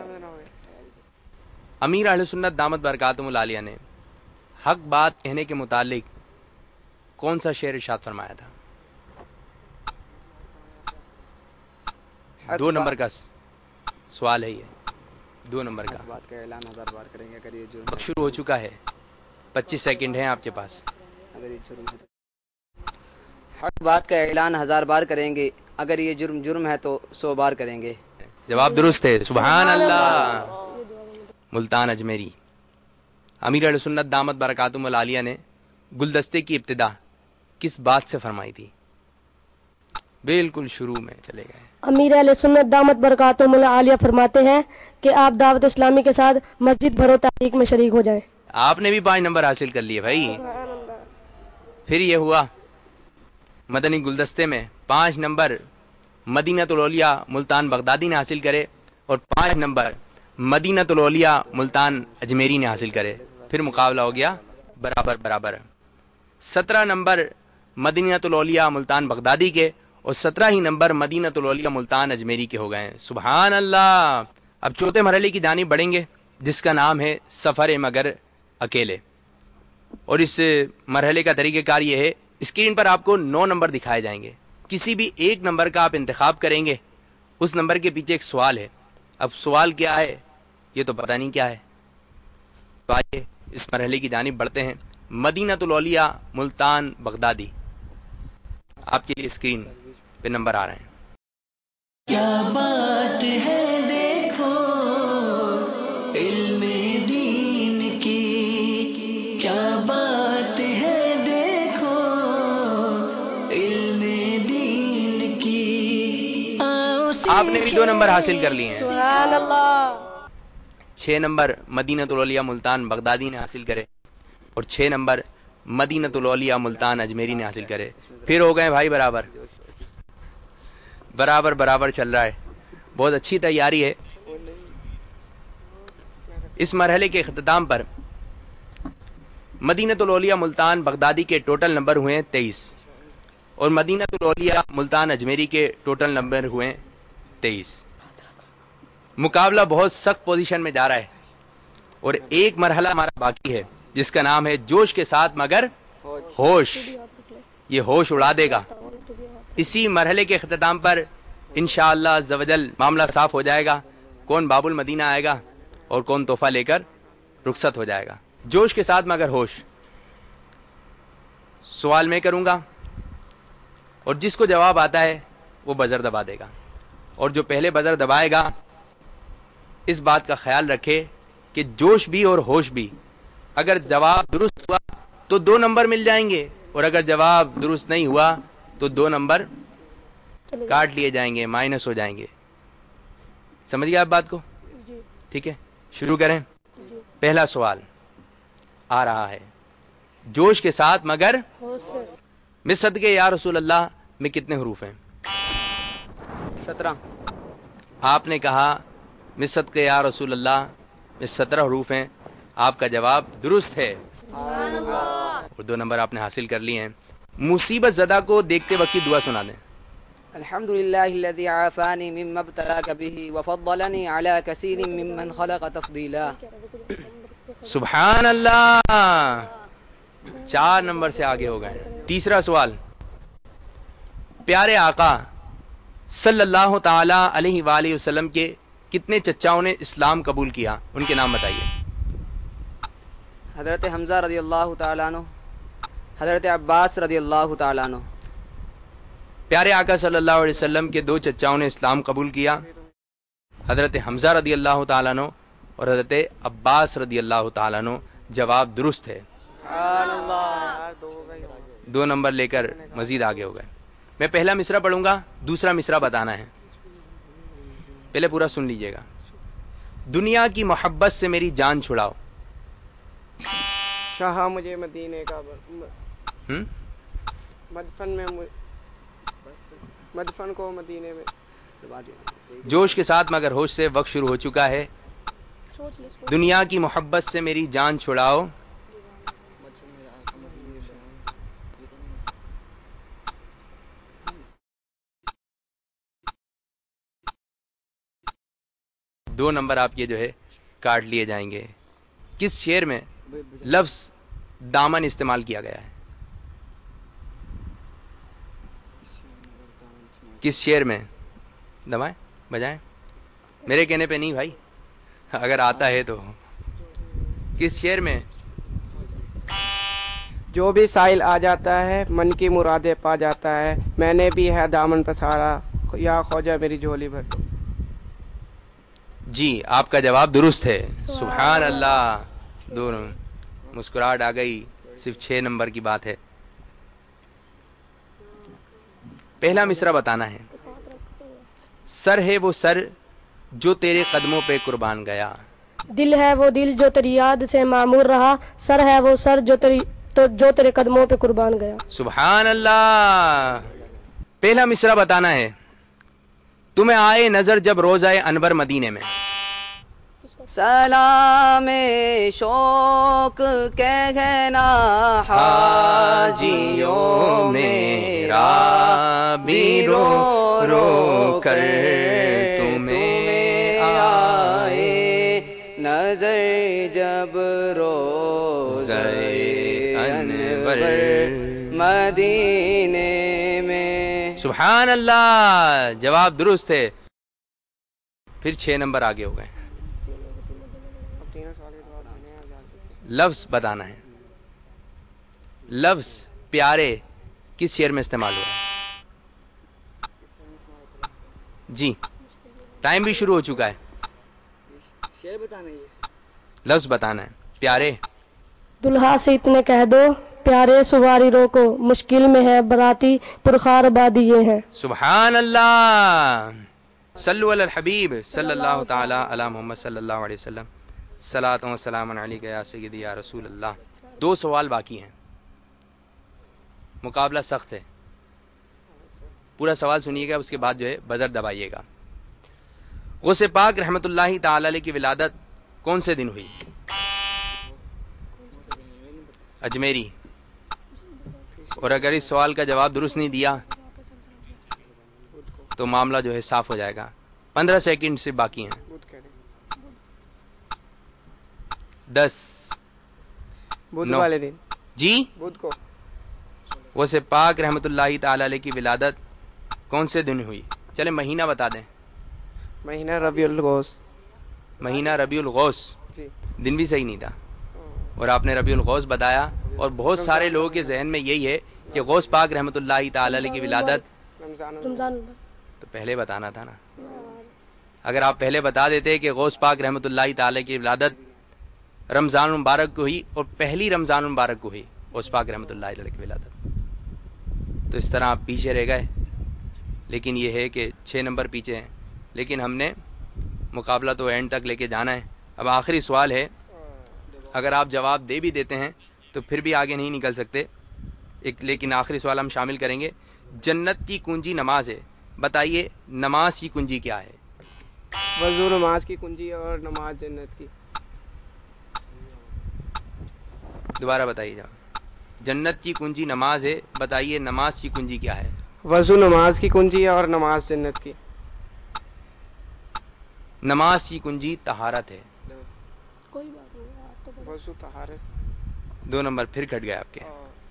अमीर अहले सुन्नत दामत बरकातुहुल आलिया ने हक बात कहने के मुतालिक कौन सा शेर इरशाद फरमाया था? 2 नंबर का सवाल है ये, 2 नंबर का। बात का ऐलान 1000 बार करेंगे अगर ये जुर्म। वक्त शुरू हो चुका है, 25 सेकंड हैं आपके पास। अगर ये जुर्म है, हक बात का ऐलान 1000 बार करेंगे, अगर ये जुर्म है तो 100 बार करेंगे। जवाब दुरुस्त है। सुभान अल्लाह। मुल्तान अजमेरी, अमीर अहले सुन्नत दामत बरकातुहुल आलिया ने गुलदस्ते की इब्तिदा किस बात से फरमाई थी? बिल्कुल शुरू में चले गए। अमीर अहले सुन्नत दामत बरकातुहुल आलिया फरमाते हैं कि आप दावत इस्लामी के साथ मस्जिद भरो तहरीक में शरीक हो जाएं। आपने भी 5 नंबर हासिल कर लिए भाई। फिर ये हुआ मदनी गुलदस्ते में 5 नंबर मदीनतुल औलिया मुल्तान बगदादी ने हासिल करे और 5 नंबर मदीनतुल औलिया मुल्तान अजमेरी ने हासिल करे। फिर मुकाबला हो गया बराबर बराबर। 17 नंबर मदीनतुल औलिया मुल्तान बगदादी के और 17 ही नंबर मदीनतुल औलिया मुल्तान अजमेरी के हो गए। सुभान अल्लाह। अब चौथे मरहले की जानिब बढ़ेंगे जिसका नाम है सफर मगर अकेले। और इस मरहले का तरीक़ेकार ये है, स्क्रीन पर आपको 9 नंबर दिखाए जाएंगे, किसी भी एक नंबर का आप इंतखाब करेंगे, उस नंबर के पीछे एक सवाल है। अब सवाल क्या है ये तो पता नहीं क्या है। तो आइए इस मरहले की जानिब बढ़ते हैं। मदीनतुल औलिया मुल्तान बगदादी, आपके लिए स्क्रीन पे नंबर आ रहे हैं। क्या बात है देखो इल्मे दीन की, क्या बात है देखो इल्मे दीन की। आपने भी 2 नंबर हासिल कर लिए हैं। सुभान अल्लाह। 6 नंबर मदीनतुल औलिया मुल्तान बगदादी ने हासिल करे और 6 नंबर मदीनतुल औलिया मुल्तान अजमेरी ने हासिल करे। फिर हो गए भाई बराबर बराबर बराबर चल रहा है। बहुत अच्छी तैयारी है। इस मरहले के इख्तिताम पर मदीनतुल औलिया मुल्तान बगदादी के टोटल नंबर हुए 23 और मदीनतुल औलिया मुल्तान अजमेरी के टोटल नंबर हुए 23। मुकाबला बहुत सख्त पोजीशन में जा रहा है और एक मरहला हमारा बाकी है जिसका नाम है जोश के साथ मगर होश। ये होश उड़ा देगा। इसी मरहले के इख्तिताम पर इंशाअल्लाह अज़्ज़वजल मामला साफ हो जाएगा, कौन बाबुल मदीना आएगा और कौन तोहफा लेकर रुखसत हो जाएगा। जोश के साथ मगर होश, सवाल मैं करूंगा और जिसको जवाब आता है वो बजर दबा देगा। اور جو پہلے بزر دبائے گا اس بات کا خیال رکھے کہ جوش بھی اور ہوش بھی، اگر جواب درست ہوا تو 2 نمبر مل جائیں گے، اور اگر جواب درست نہیں ہوا تو 2 نمبر کاٹ لیے جائیں گے، مائنس ہو جائیں گے. سمجھ گئے آپ بات کو؟ ٹھیک ہے، شروع کریں. پہلا سوال آ رہا ہے، جوش کے ساتھ مگر میں صدقے یا رسول اللہ میں کتنے حروف ہیں؟ 17. آپ نے کہا میں صدقے یا رسول اللہ میں 17 حروف ہیں. آپ کا جواب درست ہے اور 2 نمبر آپ نے حاصل کر لیے ہیں. مصیبت زدہ کو دیکھتے وقت کی دعا سنا دیں. الحمد للہ الذی عافانی مما ابتلاک به وفضلنی علی کثیر ممن خلق تفضیلا. سبحان اللہ. 4 نمبر سے آگے ہو گئے. تیسرا سوال، پیارے آقا صلی اللہ تعالی علیہ وآلہ وسلم کے کتنے چچاؤں نے اسلام قبول کیا؟ ان کے نام بتائیے. حضرت حمزہ رضی اللہ تعالیٰ عنہ، حضرت عباس رضی اللہ تعالیٰ عنہ. پیارے آقا صلی اللہ علیہ وسلم کے 2 چچاؤں نے اسلام قبول کیا، حضرت حمزہ رضی اللہ تعالیٰ عنہ اور حضرت عباس رضی اللہ تعالیٰ عنہ. جواب درست ہے. 2 نمبر لے کر مزید آگے ہو گئے. میں پہلا مصرع پڑھوں گا، دوسرا مصرع بتانا ہے. پہلے پورا سن لیجئے گا. دنیا کی محبت سے میری جان چھڑاؤ. شاہ مجھے مدینے کا مدفن کو مدینے میں. جوش کے ساتھ مگر ہوش سے وقت شروع ہو چکا ہے. دنیا کی محبت سے میری جان چھڑاؤ. دو نمبر آپ کے جو ہے کاٹ لیے جائیں گے. کس شعر میں لفظ دامن استعمال کیا گیا ہے؟ کس شعر میں؟ دبائیں بجائیں، میرے کہنے پہ نہیں بھائی، اگر آتا ہے تو. کس شعر میں؟ جو بھی سائل آ جاتا ہے من کی مرادیں پا جاتا ہے، میں نے بھی ہے دامن پسارا یا خواجہ میری جھولی بھر. جی آپ کا جواب درست ہے. سبحان اللہ. دونوں مسکراہٹ آ گئی. صرف 6 نمبر کی بات ہے. پہلا مصرع بتانا ہے. سر ہے وہ سر جو تیرے قدموں پہ قربان گیا. دل ہے وہ دل جو تیری یاد سے معمور رہا، سر ہے وہ سر جو تیرے قدموں پہ قربان گیا. سبحان اللہ. پہلا مصرع بتانا ہے. تمہیں آئے نظر جب روزہ انور مدینے میں. سلام شوق کہنا حاجیوں میرا بھی رو رو کر تمہیں آئے نظر جب روزہ انور مدینے میں. سبحان اللہ. جواب درست ہے. پھر 6 نمبر آگے ہو گئے. لفظ بتانا ہے. لفظ پیارے کس شعر میں استعمال ہوا ہے؟ جی ٹائم بھی شروع ہو چکا ہے. شعر بتانا ہے. لفظ بتانا ہے. پیارے. دلہا سے اتنے کہہ دو پیارے سواری روکو، مشکل میں ہے براتی پرخار آبادی یہ ہے. سبحان اللہ. صلو علی الحبیب صلی اللہ تعالی علی محمد صلی اللہ علیہ وسلم. صلاۃ و سلام علیک یا سیدی یا رسول اللہ. 2 سوال باقی ہیں. مقابلہ سخت ہے. پورا سوال سنیے گا، اس کے بعد جو ہے بزر دبائیے گا. غوث پاک رحمت اللہ تعالی علیہ کی ولادت کون سے دن ہوئی؟ اجمیری. اور اگر اس سوال کا جواب درست نہیں دیا تو معاملہ جو ہے صاف ہو جائے گا. 15 سیکنڈ سے باقی ہیں. 10 بدھ والے دن. جی بدھ کو. غوث پاک رحمت اللہ تعالی علیہ کی ولادت کون سے دن ہوئی؟ چلے مہینہ بتا دیں. مہینہ ربیع الغوث. مہینہ ربیع الغوث. جی دن بھی صحیح نہیں تھا اور آپ نے ربیع الغوث بتایا. اور بہت سارے لوگوں کے ذہن میں یہی ہے کہ غوث پاک رحمت اللہ تعالی علیہ کی ولادت رمضان. تو پہلے بتانا تھا نا. اگر آپ پہلے بتا دیتے کہ غوث پاک رحمۃ اللہ تعالی کی ولادت رمضان المبارک کو ہوئی اور پہلی رمضان المبارک کو ہوئی غوث پاک رحمۃ اللہ تعالی کی ولادت, تو اس طرح آپ پیچھے رہ گئے. لیکن یہ ہے کہ 6 نمبر پیچھے ہیں, لیکن ہم نے مقابلہ تو اینڈ تک لے کے جانا ہے. اب آخری سوال ہے, اگر آپ جواب دے بھی دیتے ہیں تو پھر بھی آگے نہیں نکل سکتے. لیکن آخری سوال ہم شامل کریں گے. جنت کی کنجی نماز ہے, بتائیے نماز کی کنجی کیا ہے؟ وضو نماز کی کنجی اور نماز جنت کی. دوبارہ بتائیے جواب. جنت کی کنجی نماز ہے, بتائیے نماز کی کنجی کیا ہے؟ وضو نماز کی کنجی ہے اور نماز جنت کی. نماز کی کنجی طہارت ہے. کوئی بات نہیں, وضو طہارت. 2 نمبر پھر کٹ گئے آپ کے.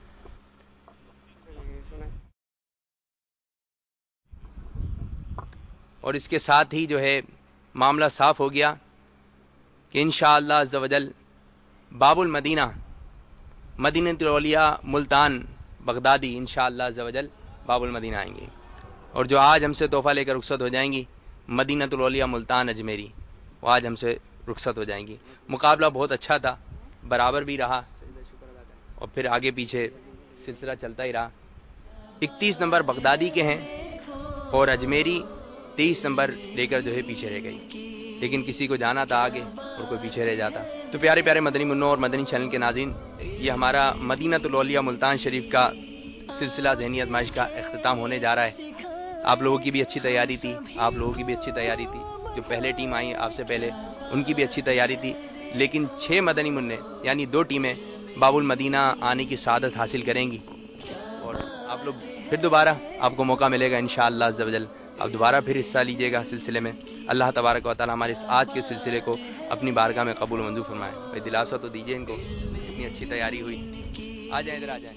اور اس کے ساتھ ہی جو ہے معاملہ صاف ہو گیا کہ انشاءاللہ عز و جل باب المدینہ مدینہ الاولیاء ملتان بغدادی انشاءاللہ عز و جل باب المدینہ آئیں گے, اور جو آج ہم سے تحفہ لے کر رخصت ہو جائیں گی مدینہ الاولیاء ملتان اجمیری, وہ آج ہم سے رخصت ہو جائیں گی. مقابلہ بہت اچھا تھا, برابر بھی رہا اور پھر آگے پیچھے سلسلہ چلتا ہی رہا. 31 نمبر بغدادی کے ہیں اور اجمیری 23 نمبر لے کر جو ہے پیچھے رہ گئی, لیکن کسی کو جانا تھا آگے اور کوئی پیچھے رہ جاتا. تو پیارے پیارے مدنی منوں اور مدنی چینل کے ناظرین, یہ ہمارا مدینہ الاولیاء ملتان شریف کا سلسلہ ذہنی آزمائش کا اختتام ہونے جا رہا ہے. آپ لوگوں کی بھی اچھی تیاری تھی, جو پہلے ٹیم آئی آپ سے پہلے ان کی بھی اچھی تیاری تھی, لیکن 6 مدنی منع یعنی 2 ٹیمیں باب المدینہ آنے کی سعادت حاصل کریں گی, اور آپ لوگ پھر دوبارہ آپ کو موقع ملے گا انشاءاللہ عز و جل, آپ دوبارہ پھر حصہ لیجیے گا سلسلے میں. اللہ تبارک و تعالی ہمارے اس آج کے سلسلے کو اپنی بارگاہ میں قبول و منظور فرمائے. بھائی دلاسا تو دیجیے ان کو, اتنی اچھی تیاری ہوئی. آ جائیں ادھر, آ جائیں.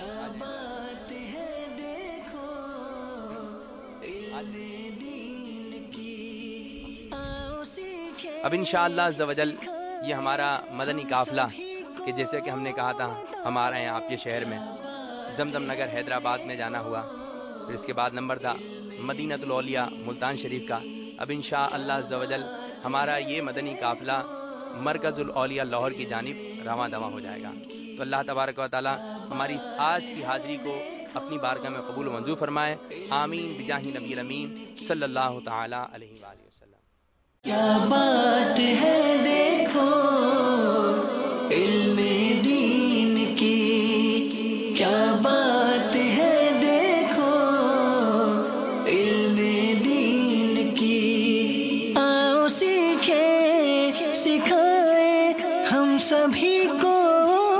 اب انشاءاللہ عز و جل یہ ہمارا مدنی قافلہ کہ جیسے کہ ہم نے کہا تھا ہم آ رہے ہیں آپ کے شہر میں, زمزم نگر حیدرآباد میں جانا ہوا, پھر اس کے بعد نمبر تھا مدینہ الاولیاء ملتان شریف کا. اب انشاءاللہ عز و جل ہمارا یہ مدنی قافلہ مرکز الاولیاء لاہور کی جانب رواں دواں ہو جائے گا. تو اللہ تبارک و تعالی ہماری اس آج کی حاضری کو اپنی بارگاہ میں قبول و منظور فرمائے. آمین بجاہ نبی الامین صلی اللہ تعالی علیہ وآلہ وسلم. کیا بات ہے دیکھو علم دین کی, کیا بات ہے دیکھو علم دین کی. آؤ سیکھیں سکھائیں ہم سبھی کو